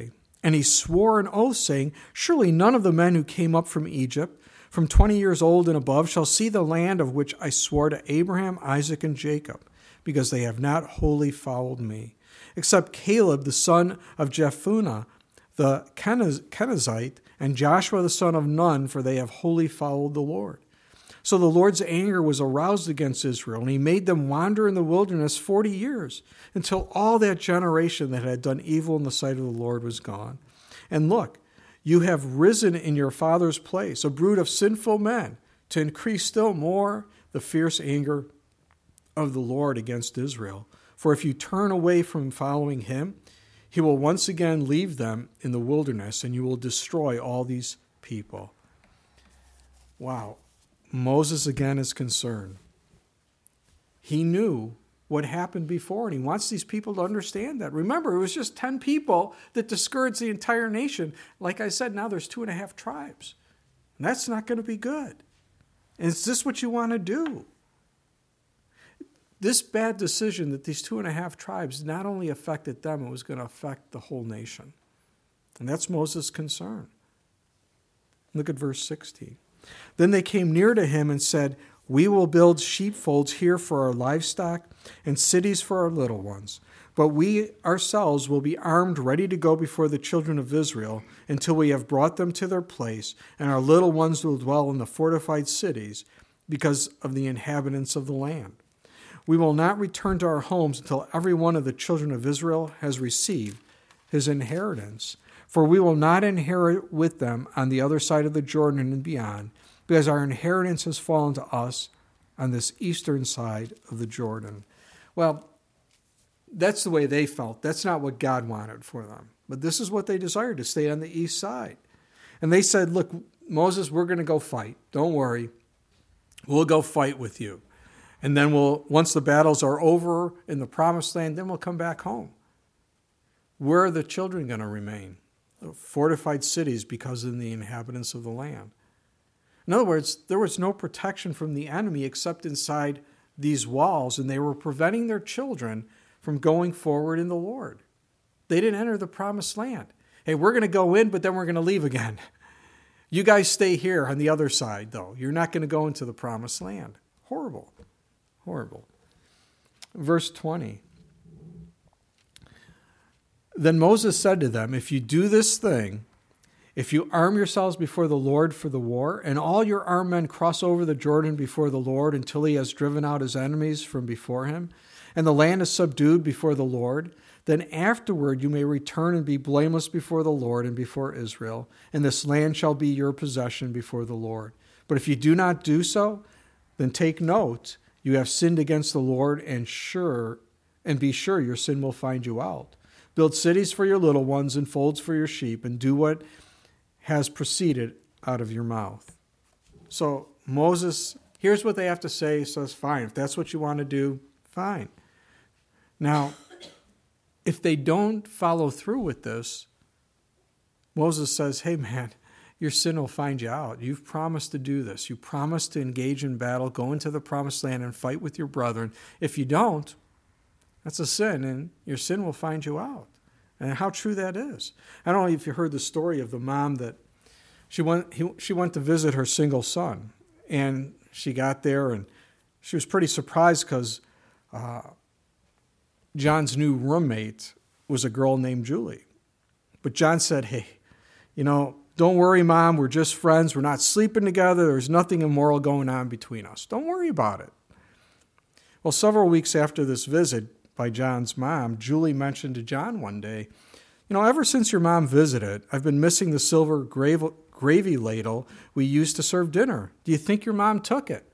And he swore an oath, saying, surely none of the men who came up from Egypt, from 20 years old and above, shall see the land of which I swore to Abraham, Isaac, and Jacob, because they have not wholly followed me, except Caleb the son of Jephunneh, the Kenizzite, and Joshua the son of Nun, for they have wholly followed the Lord. So the Lord's anger was aroused against Israel, and he made them wander in the wilderness 40 years, until all that generation that had done evil in the sight of the Lord was gone. And look, you have risen in your father's place, a brood of sinful men, to increase still more the fierce anger of the Lord against Israel. For if you turn away from following him, he will once again leave them in the wilderness, and you will destroy all these people. Wow. Moses again is concerned. He knew what happened before, and he wants these people to understand that. Remember, it was just 10 people that discouraged the entire nation. Like I said, now there's 2.5 tribes. And that's not going to be good. And is this what you want to do? This bad decision that these 2.5 tribes not only affected them, it was going to affect the whole nation. And that's Moses' concern. Look at verse 16. Then they came near to him and said, we will build sheepfolds here for our livestock and cities for our little ones. But we ourselves will be armed, ready to go before the children of Israel until we have brought them to their place, and our little ones will dwell in the fortified cities because of the inhabitants of the land. We will not return to our homes until every one of the children of Israel has received his inheritance. For we will not inherit with them on the other side of the Jordan and beyond, because our inheritance has fallen to us on this eastern side of the Jordan. Well, that's the way they felt. That's not what God wanted for them. But this is what they desired, to stay on the east side. And they said, look, Moses, we're going to go fight. Don't worry. We'll go fight with you. And then once the battles are over in the promised land, then we'll come back home. Where are the children going to remain? Fortified cities because of the inhabitants of the land. In other words, there was no protection from the enemy except inside these walls, and they were preventing their children from going forward in the Lord. They didn't enter the promised land. Hey, we're going to go in, but then we're going to leave again. You guys stay here on the other side, though. You're not going to go into the promised land. Horrible. Horrible. Verse 20. Then Moses said to them, if you do this thing, if you arm yourselves before the Lord for the war, and all your armed men cross over the Jordan before the Lord until he has driven out his enemies from before him, and the land is subdued before the Lord, then afterward you may return and be blameless before the Lord and before Israel, and this land shall be your possession before the Lord. But if you do not do so, then take note, you have sinned against the Lord, and be sure your sin will find you out. Build cities for your little ones and folds for your sheep, and do what has proceeded out of your mouth. So Moses, here's what they have to say. He says, fine, if that's what you want to do, fine. Now, if they don't follow through with this, Moses says, hey man, your sin will find you out. You've promised to do this. You promised to engage in battle, go into the promised land and fight with your brethren. If you don't, that's a sin, and your sin will find you out. And how true that is. I don't know if you heard the story of the mom that she went to visit her single son. And she got there, and she was pretty surprised because John's new roommate was a girl named Julie. But John said, hey, don't worry, Mom. We're just friends. We're not sleeping together. There's nothing immoral going on between us. Don't worry about it. Well, several weeks after this visit by John's mom, Julie mentioned to John one day, ever since your mom visited, I've been missing the silver gravy ladle we used to serve dinner. Do you think your mom took it?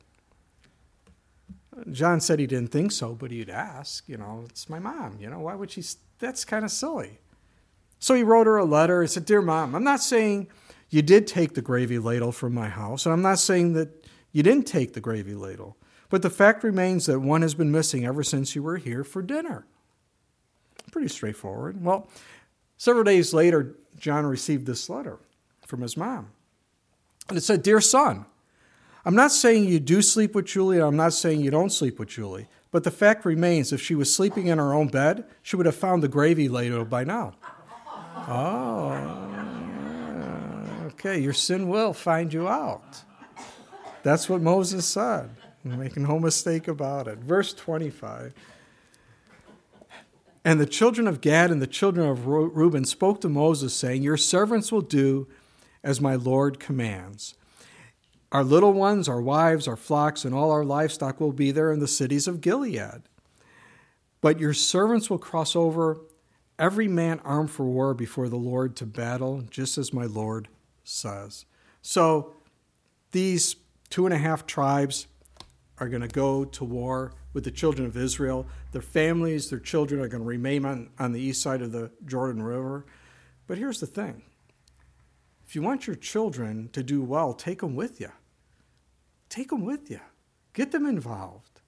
John said he didn't think so, but he'd ask, it's my mom, why would she? That's kind of silly. So he wrote her a letter. He said, Dear Mom, I'm not saying you did take the gravy ladle from my house, and I'm not saying that you didn't take the gravy ladle. But the fact remains that one has been missing ever since you were here for dinner. Pretty straightforward. Well, several days later, John received this letter from his mom. And it said, Dear son, I'm not saying you do sleep with Julie, and I'm not saying you don't sleep with Julie. But the fact remains, if she was sleeping in her own bed, she would have found the gravy ladle by now. Oh, okay, your sin will find you out. That's what Moses said. Making no mistake about it. Verse 25. And the children of Gad and the children of Reuben spoke to Moses, saying, your servants will do as my Lord commands. Our little ones, our wives, our flocks, and all our livestock will be there in the cities of Gilead. But your servants will cross over, every man armed for war before the Lord to battle, just as my Lord says. So these 2.5 tribes are going to go to war with the children of Israel. Their families, their children are going to remain on the east side of the Jordan River. But here's the thing. If you want your children to do well, take them with you. Take them with you. Get them involved.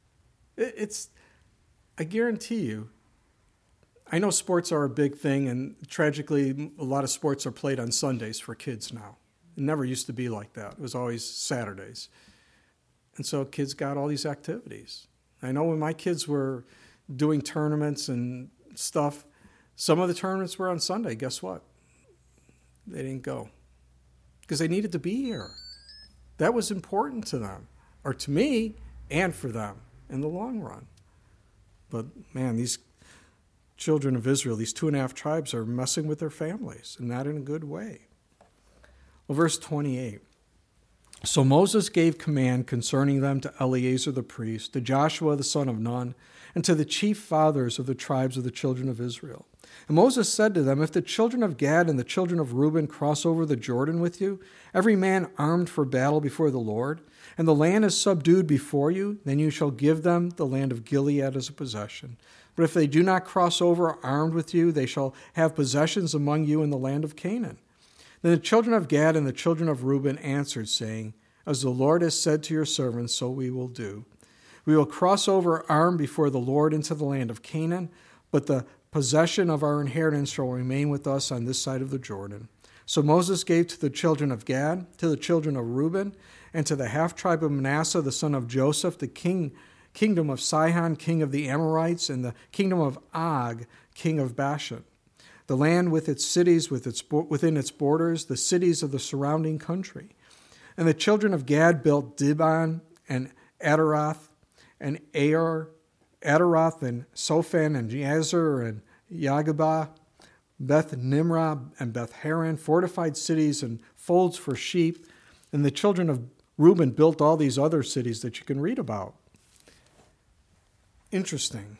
I guarantee you, I know sports are a big thing, and tragically, a lot of sports are played on Sundays for kids now. It never used to be like that. It was always Saturdays. And so kids got all these activities. I know when my kids were doing tournaments and stuff, some of the tournaments were on Sunday. Guess what? They didn't go because they needed to be here. That was important to them, or to me, and for them in the long run. But man, these children of Israel, these 2.5 tribes are messing with their families, and not in a good way. Well, verse 28. So Moses gave command concerning them to Eleazar the priest, to Joshua the son of Nun, and to the chief fathers of the tribes of the children of Israel. And Moses said to them, if the children of Gad and the children of Reuben cross over the Jordan with you, every man armed for battle before the Lord, and the land is subdued before you, then you shall give them the land of Gilead as a possession. But if they do not cross over armed with you, they shall have possessions among you in the land of Canaan. Then the children of Gad and the children of Reuben answered, saying, as the Lord has said to your servants, so we will do. We will cross over armed before the Lord into the land of Canaan, but the possession of our inheritance shall remain with us on this side of the Jordan. So Moses gave to the children of Gad, to the children of Reuben, and to the half-tribe of Manasseh, the son of Joseph, the kingdom of Sihon, king of the Amorites, and the kingdom of Og, king of Bashan. The land with its cities, within its borders, the cities of the surrounding country. And the children of Gad built Dibon and Adaroth and Adaroth and Sophan and Jazer and Yagabah, Beth Nimrah and Beth Haran, fortified cities and folds for sheep. And the children of Reuben built all these other cities that you can read about. Interesting.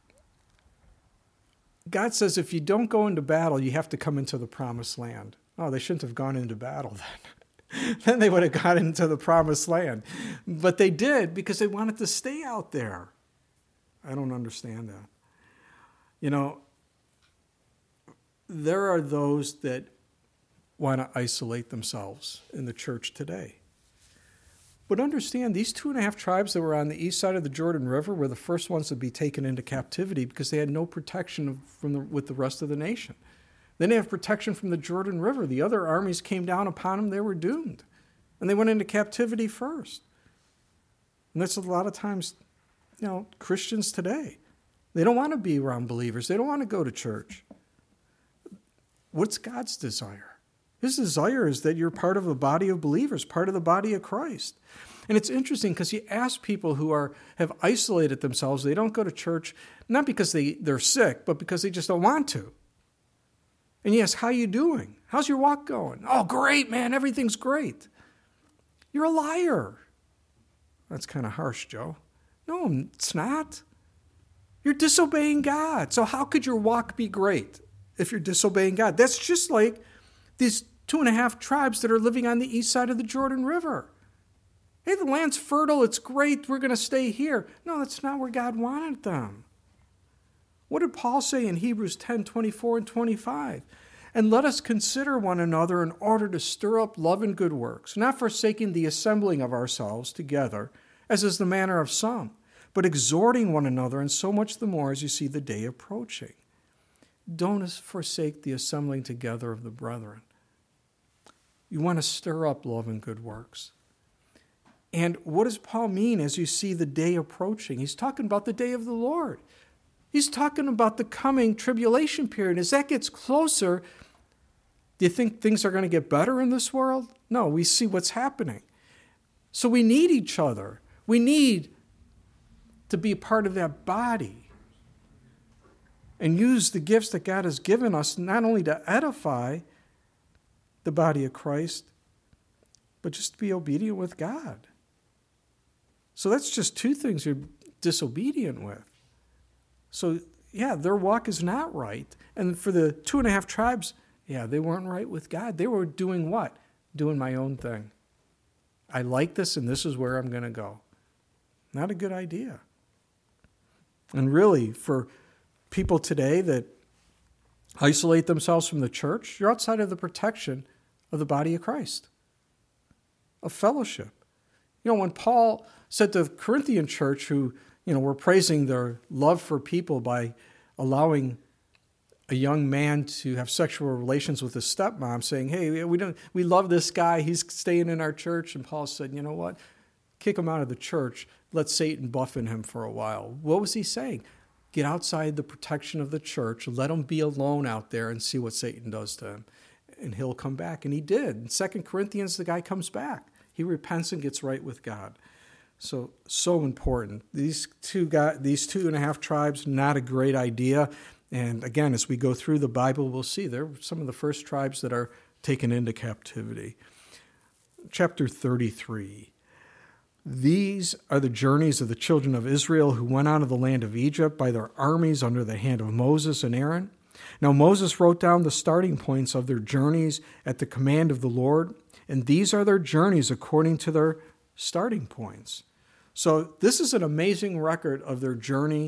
God says if you don't go into battle, you have to come into the promised land. Oh, they shouldn't have gone into battle then. Then they would have got into the promised land. But they did because they wanted to stay out there. I don't understand that. You know, there are those that want to isolate themselves in the church today. But understand, these 2.5 tribes that were on the east side of the Jordan River were the first ones to be taken into captivity because they had no protection with the rest of the nation. They didn't have protection from the Jordan River. The other armies came down upon them. They were doomed. And they went into captivity first. And that's a lot of times, you know, Christians today. They don't want to be around believers. They don't want to go to church. What's God's desire? His desire is that you're part of a body of believers, part of the body of Christ. And it's interesting because you ask people who have isolated themselves, they don't go to church, not because they're sick, but because they just don't want to. And you ask, how you doing? How's your walk going? Oh, great, man, everything's great. You're a liar. That's kind of harsh, Joe. No, it's not. You're disobeying God. So how could your walk be great if you're disobeying God? That's just like these 2.5 tribes that are living on the east side of the Jordan River. Hey, the land's fertile. It's great. We're going to stay here. No, that's not where God wanted them. What did Paul say in Hebrews 10:24 and 25? And let us consider one another in order to stir up love and good works, not forsaking the assembling of ourselves together, as is the manner of some, but exhorting one another, and so much the more as you see the day approaching. Don't forsake the assembling together of the brethren. You want to stir up love and good works. And what does Paul mean as you see the day approaching? He's talking about the day of the Lord. He's talking about the coming tribulation period. As that gets closer, do you think things are going to get better in this world? No, we see what's happening. So we need each other. We need to be a part of that body and use the gifts that God has given us not only to edify the body of Christ, but just to be obedient with God. So that's just two things you're disobedient with. So, yeah, their walk is not right. And for the 2.5 tribes, yeah, they weren't right with God. They were doing what? Doing my own thing. I like this, and this is where I'm going to go. Not a good idea. And really, for people today that isolate themselves from the church, you're outside of the protection of the body of Christ, of fellowship. You know, when Paul said to the Corinthian church, who, were praising their love for people by allowing a young man to have sexual relations with his stepmom, saying, hey, we love this guy, he's staying in our church. And Paul said, you know what? Kick him out of the church. Let Satan buffet him for a while. What was he saying? Get outside the protection of the church. Let him be alone out there and see what Satan does to him. And he'll come back. And he did. In 2 Corinthians, the guy comes back. He repents and gets right with God. So important. These 2.5 tribes, not a great idea. And again, as we go through the Bible, we'll see they're some of the first tribes that are taken into captivity. Chapter 33. These are the journeys of the children of Israel who went out of the land of Egypt by their armies under the hand of Moses and Aaron. Now Moses wrote down the starting points of their journeys at the command of the Lord, and these are their journeys according to their starting points. So this is an amazing record of their journey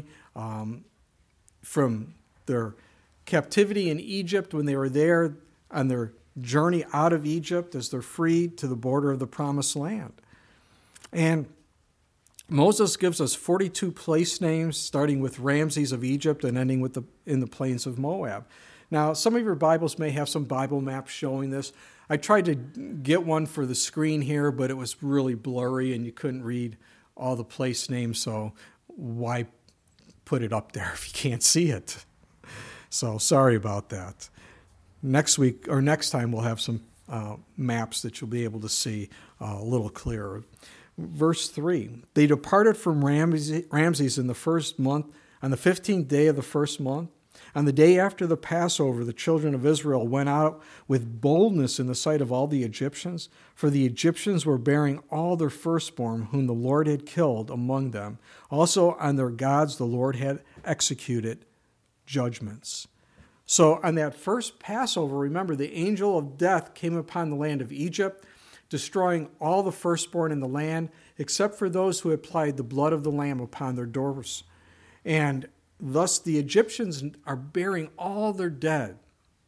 from their captivity in Egypt when they were there on their journey out of Egypt as they're freed to the border of the Promised Land. And Moses gives us 42 place names, starting with Ramses of Egypt and ending with in the plains of Moab. Now, some of your Bibles may have some Bible maps showing this. I tried to get one for the screen here, but it was really blurry and you couldn't read all the place names, so why put it up there if you can't see it? So sorry about that. Next week or next time we'll have some maps that you'll be able to see a little clearer. Verse 3, they departed from Ramses in the first month, on the 15th day of the first month. On the day after the Passover, the children of Israel went out with boldness in the sight of all the Egyptians, for the Egyptians were bearing all their firstborn whom the Lord had killed among them. Also on their gods the Lord had executed judgments. So on that first Passover, remember, the angel of death came upon the land of Egypt, destroying all the firstborn in the land, except for those who applied the blood of the lamb upon their doors. And thus the Egyptians are bearing all their dead.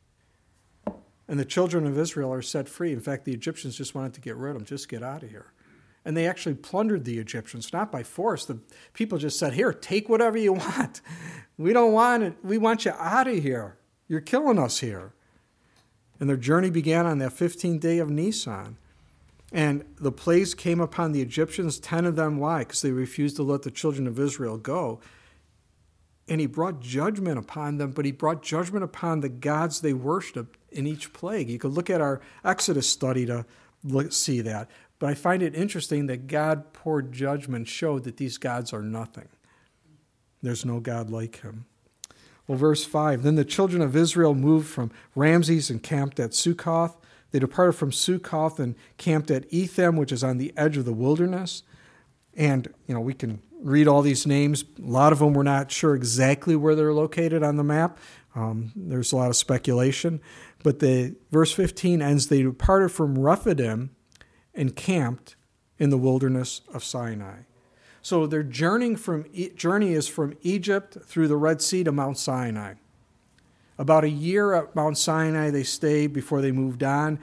And the children of Israel are set free. In fact, the Egyptians just wanted to get rid of them, just get out of here. And they actually plundered the Egyptians, not by force. The people just said, here, take whatever you want. We don't want it. We want you out of here. You're killing us here. And their journey began on that 15th day of Nisan. And the plagues came upon the Egyptians, 10 of them. Why? Because they refused to let the children of Israel go. And he brought judgment upon them, but he brought judgment upon the gods they worshiped in each plague. You could look at our Exodus study to see that. But I find it interesting that God poured judgment, showed that these gods are nothing. There's no God like him. Well, verse 5, then the children of Israel moved from Ramses and camped at Succoth. They departed from Succoth and camped at Etham, which is on the edge of the wilderness. And, we can read all these names. A lot of them we're not sure exactly where they're located on the map. There's a lot of speculation. But verse 15 ends, they departed from Rephidim and camped in the wilderness of Sinai. So their journey is from Egypt through the Red Sea to Mount Sinai. About a year at Mount Sinai they stayed before they moved on.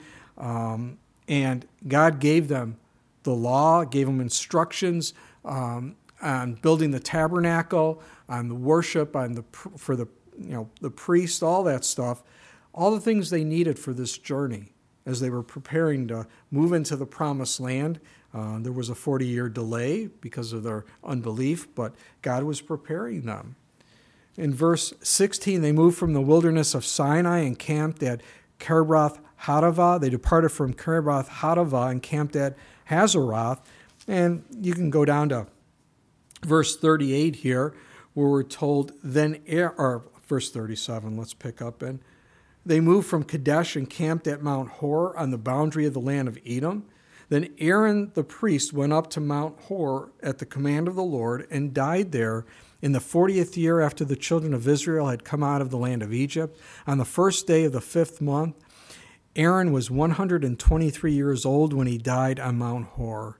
And God gave them the law, gave them instructions on building the tabernacle, on the worship, for the priest, all that stuff, all the things they needed for this journey as they were preparing to move into the Promised Land. There was a 40-year delay because of their unbelief, but God was preparing them. In verse 16, they moved from the wilderness of Sinai and camped at Kibroth Hattaavah. They departed from Kibroth Hattaavah and camped at Hazeroth. And you can go down to verse 38 here, where we're told, or verse 37, let's pick up in. They moved from Kadesh and camped at Mount Hor on the boundary of the land of Edom. Then Aaron the priest went up to Mount Hor at the command of the Lord and died there in the 40th year after the children of Israel had come out of the land of Egypt. On the first day of the 5th month, Aaron was 123 years old when he died on Mount Hor.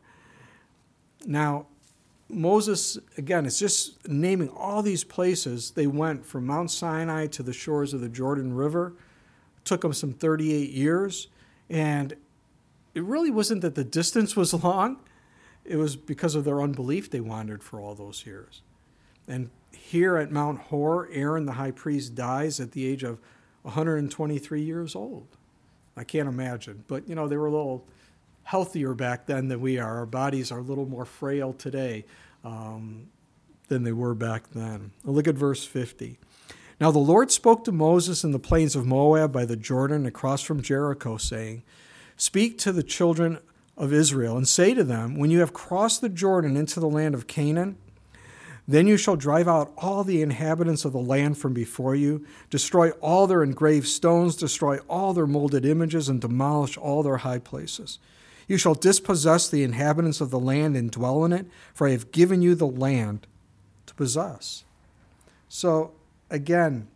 Now, Moses, again, it's just naming all these places. They went from Mount Sinai to the shores of the Jordan River. It took them some 38 years. And it really wasn't that the distance was long. It was because of their unbelief they wandered for all those years. And here at Mount Hor, Aaron the high priest dies at the age of 123 years old. I can't imagine. But, they were a little healthier back then than we are. Our bodies are a little more frail today than they were back then. Look at verse 50. Now the Lord spoke to Moses in the plains of Moab by the Jordan across from Jericho, saying, Speak to the children of Israel and say to them, when you have crossed the Jordan into the land of Canaan, then you shall drive out all the inhabitants of the land from before you, destroy all their engraved stones, destroy all their molded images, and demolish all their high places. You shall dispossess the inhabitants of the land and dwell in it, for I have given you the land to possess. So, again,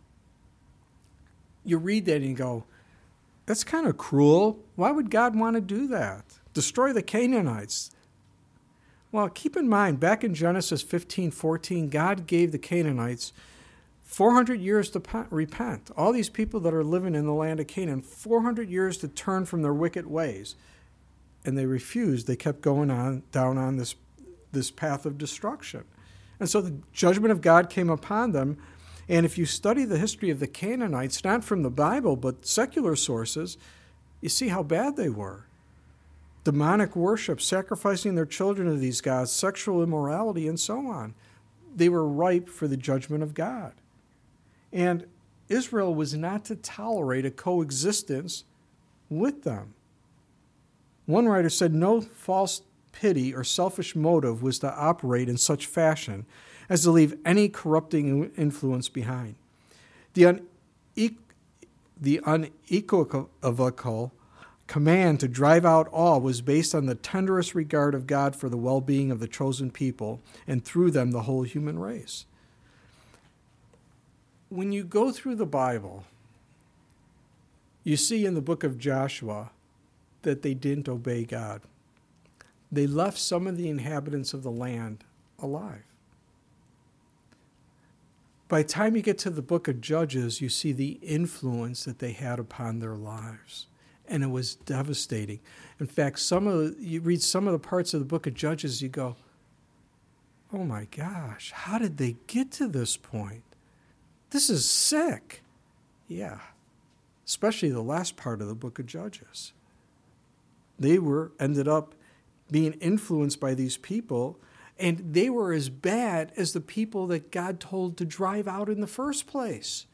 you read that and you go, that's kind of cruel. Why would God want to do that? Destroy the Canaanites. Well, keep in mind, back in Genesis 15:14, God gave the Canaanites 400 years to repent. All these people that are living in the land of Canaan, 400 years to turn from their wicked ways. And they refused. They kept going on down on this path of destruction. And so the judgment of God came upon them. And if you study the history of the Canaanites, not from the Bible, but secular sources, you see how bad they were. Demonic worship, sacrificing their children to these gods, sexual immorality, and so on. They were ripe for the judgment of God. And Israel was not to tolerate a coexistence with them. One writer said no false pity or selfish motive was to operate in such fashion as to leave any corrupting influence behind. The unequivocal command to drive out all was based on the tenderest regard of God for the well-being of the chosen people, and through them the whole human race. When you go through the Bible, you see in the book of Joshua that they didn't obey God. They left some of the inhabitants of the land alive. By the time you get to the book of Judges, you see the influence that they had upon their lives. And it was devastating. In fact, you read some of the parts of the book of Judges, you go, oh my gosh, how did they get to this point? This is sick. Yeah, especially the last part of the book of Judges. They ended up being influenced by these people, and they were as bad as the people that God told to drive out in the first place.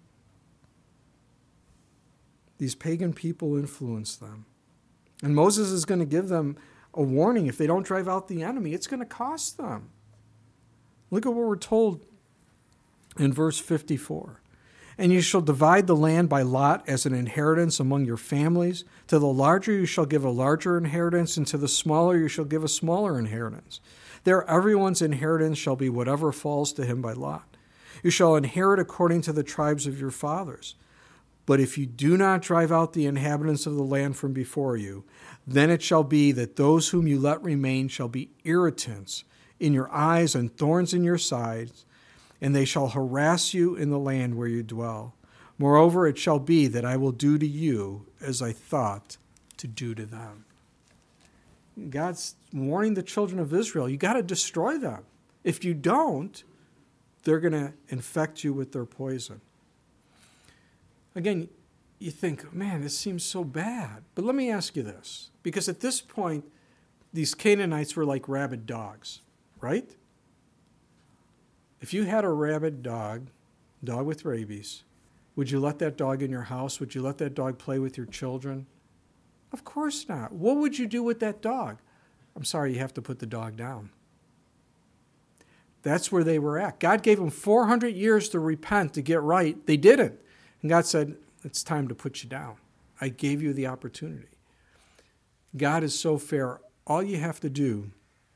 These pagan people influenced them. And Moses is going to give them a warning. If they don't drive out the enemy, it's going to cost them. Look at what we're told in verse 54. And you shall divide the land by lot as an inheritance among your families. To the larger you shall give a larger inheritance, and to the smaller you shall give a smaller inheritance. There everyone's inheritance shall be whatever falls to him by lot. You shall inherit according to the tribes of your fathers. But if you do not drive out the inhabitants of the land from before you, then it shall be that those whom you let remain shall be irritants in your eyes and thorns in your sides, and they shall harass you in the land where you dwell. Moreover, it shall be that I will do to you as I thought to do to them. God's warning the children of Israel, you got to destroy them. If you don't, they're going to infect you with their poison. Again, you think, man, this seems so bad. But let me ask you this, because at this point, these Canaanites were like rabid dogs, right? If you had a rabid dog Dog with rabies. Would you let that dog in your house? Would you let that dog play with your children? Of course not. What would you do with that dog? I'm sorry, you have to put the dog down. That's where they were at. God gave them 400 years to repent, to get right. They didn't. And God said, it's time to put you down. I gave you the opportunity. God is so fair. All you have to do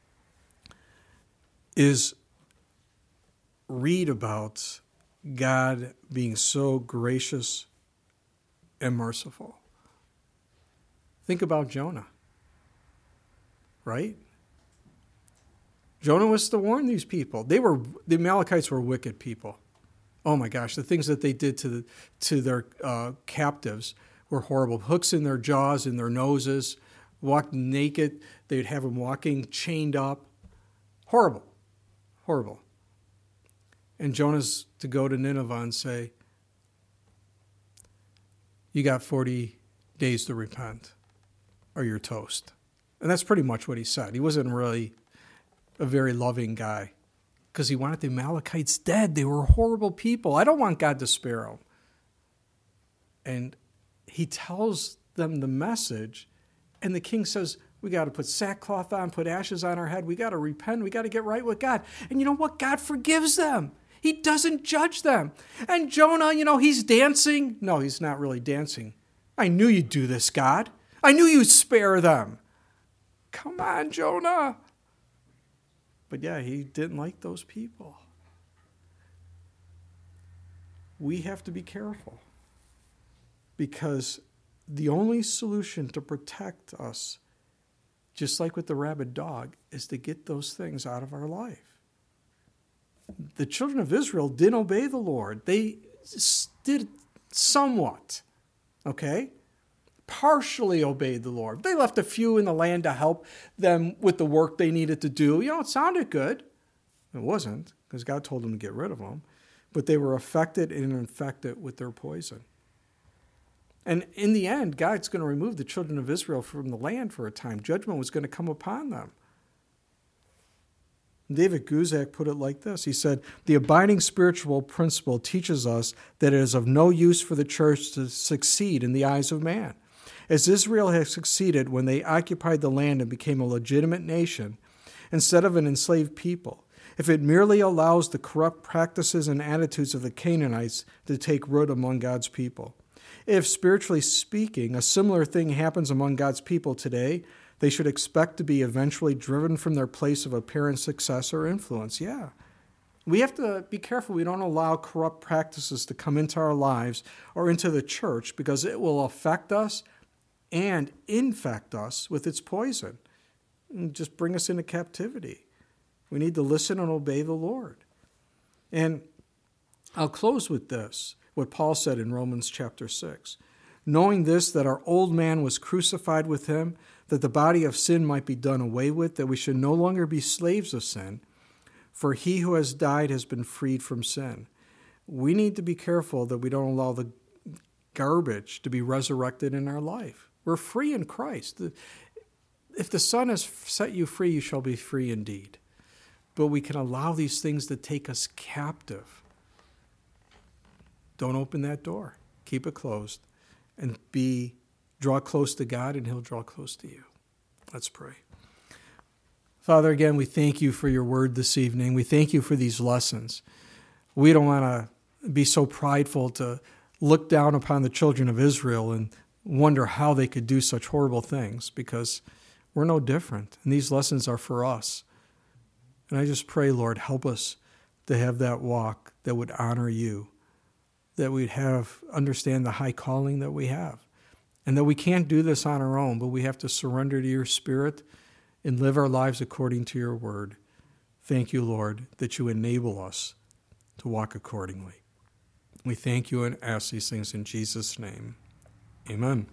is read about God being so gracious and merciful. Think about Jonah, right? Jonah was to warn these people. The Amalekites were wicked people. Oh my gosh, the things that they did to their captives were horrible. Hooks in their jaws, in their noses, walked naked. They'd have them walking chained up. Horrible, horrible. And Jonah's to go to Nineveh and say, you got 40 days to repent or you're toast. And that's pretty much what he said. He wasn't really a very loving guy because he wanted the Amalekites dead. They were horrible people. I don't want God to spare them. And he tells them the message, and the king says, we got to put sackcloth on, put ashes on our head. We got to repent. We got to get right with God. And you know what? God forgives them. He doesn't judge them. And Jonah, he's dancing. No, he's not really dancing. I knew you'd do this, God. I knew you'd spare them. Come on, Jonah. But yeah, he didn't like those people. We have to be careful because the only solution to protect us, just like with the rabid dog, is to get those things out of our life. The children of Israel didn't obey the Lord. They did somewhat, okay? Partially obeyed the Lord. They left a few in the land to help them with the work they needed to do. It sounded good. It wasn't, because God told them to get rid of them. But they were affected and infected with their poison. And in the end, God's going to remove the children of Israel from the land for a time. Judgment was going to come upon them. David Guzik put it like this. He said, the abiding spiritual principle teaches us that it is of no use for the church to succeed in the eyes of man. As Israel has succeeded when they occupied the land and became a legitimate nation, instead of an enslaved people, if it merely allows the corrupt practices and attitudes of the Canaanites to take root among God's people. If, spiritually speaking, a similar thing happens among God's people today, they should expect to be eventually driven from their place of apparent success or influence. Yeah. We have to be careful we don't allow corrupt practices to come into our lives or into the church because it will affect us and infect us with its poison and just bring us into captivity. We need to listen and obey the Lord. And I'll close with this, what Paul said in Romans chapter 6. Knowing this, that our old man was crucified with him, that the body of sin might be done away with, that we should no longer be slaves of sin, for he who has died has been freed from sin. We need to be careful that we don't allow the garbage to be resurrected in our life. We're free in Christ. If the Son has set you free, you shall be free indeed. But we can allow these things to take us captive. Don't open that door. Keep it closed. And draw close to God, and he'll draw close to you. Let's pray. Father, again, we thank you for your word this evening. We thank you for these lessons. We don't want to be so prideful to look down upon the children of Israel and wonder how they could do such horrible things, because we're no different. And these lessons are for us. And I just pray, Lord, help us to have that walk that would honor you, that we'd understand the high calling that we have, and that we can't do this on our own, but we have to surrender to your Spirit and live our lives according to your word. Thank you, Lord, that you enable us to walk accordingly. We thank you and ask these things in Jesus' name. Amen.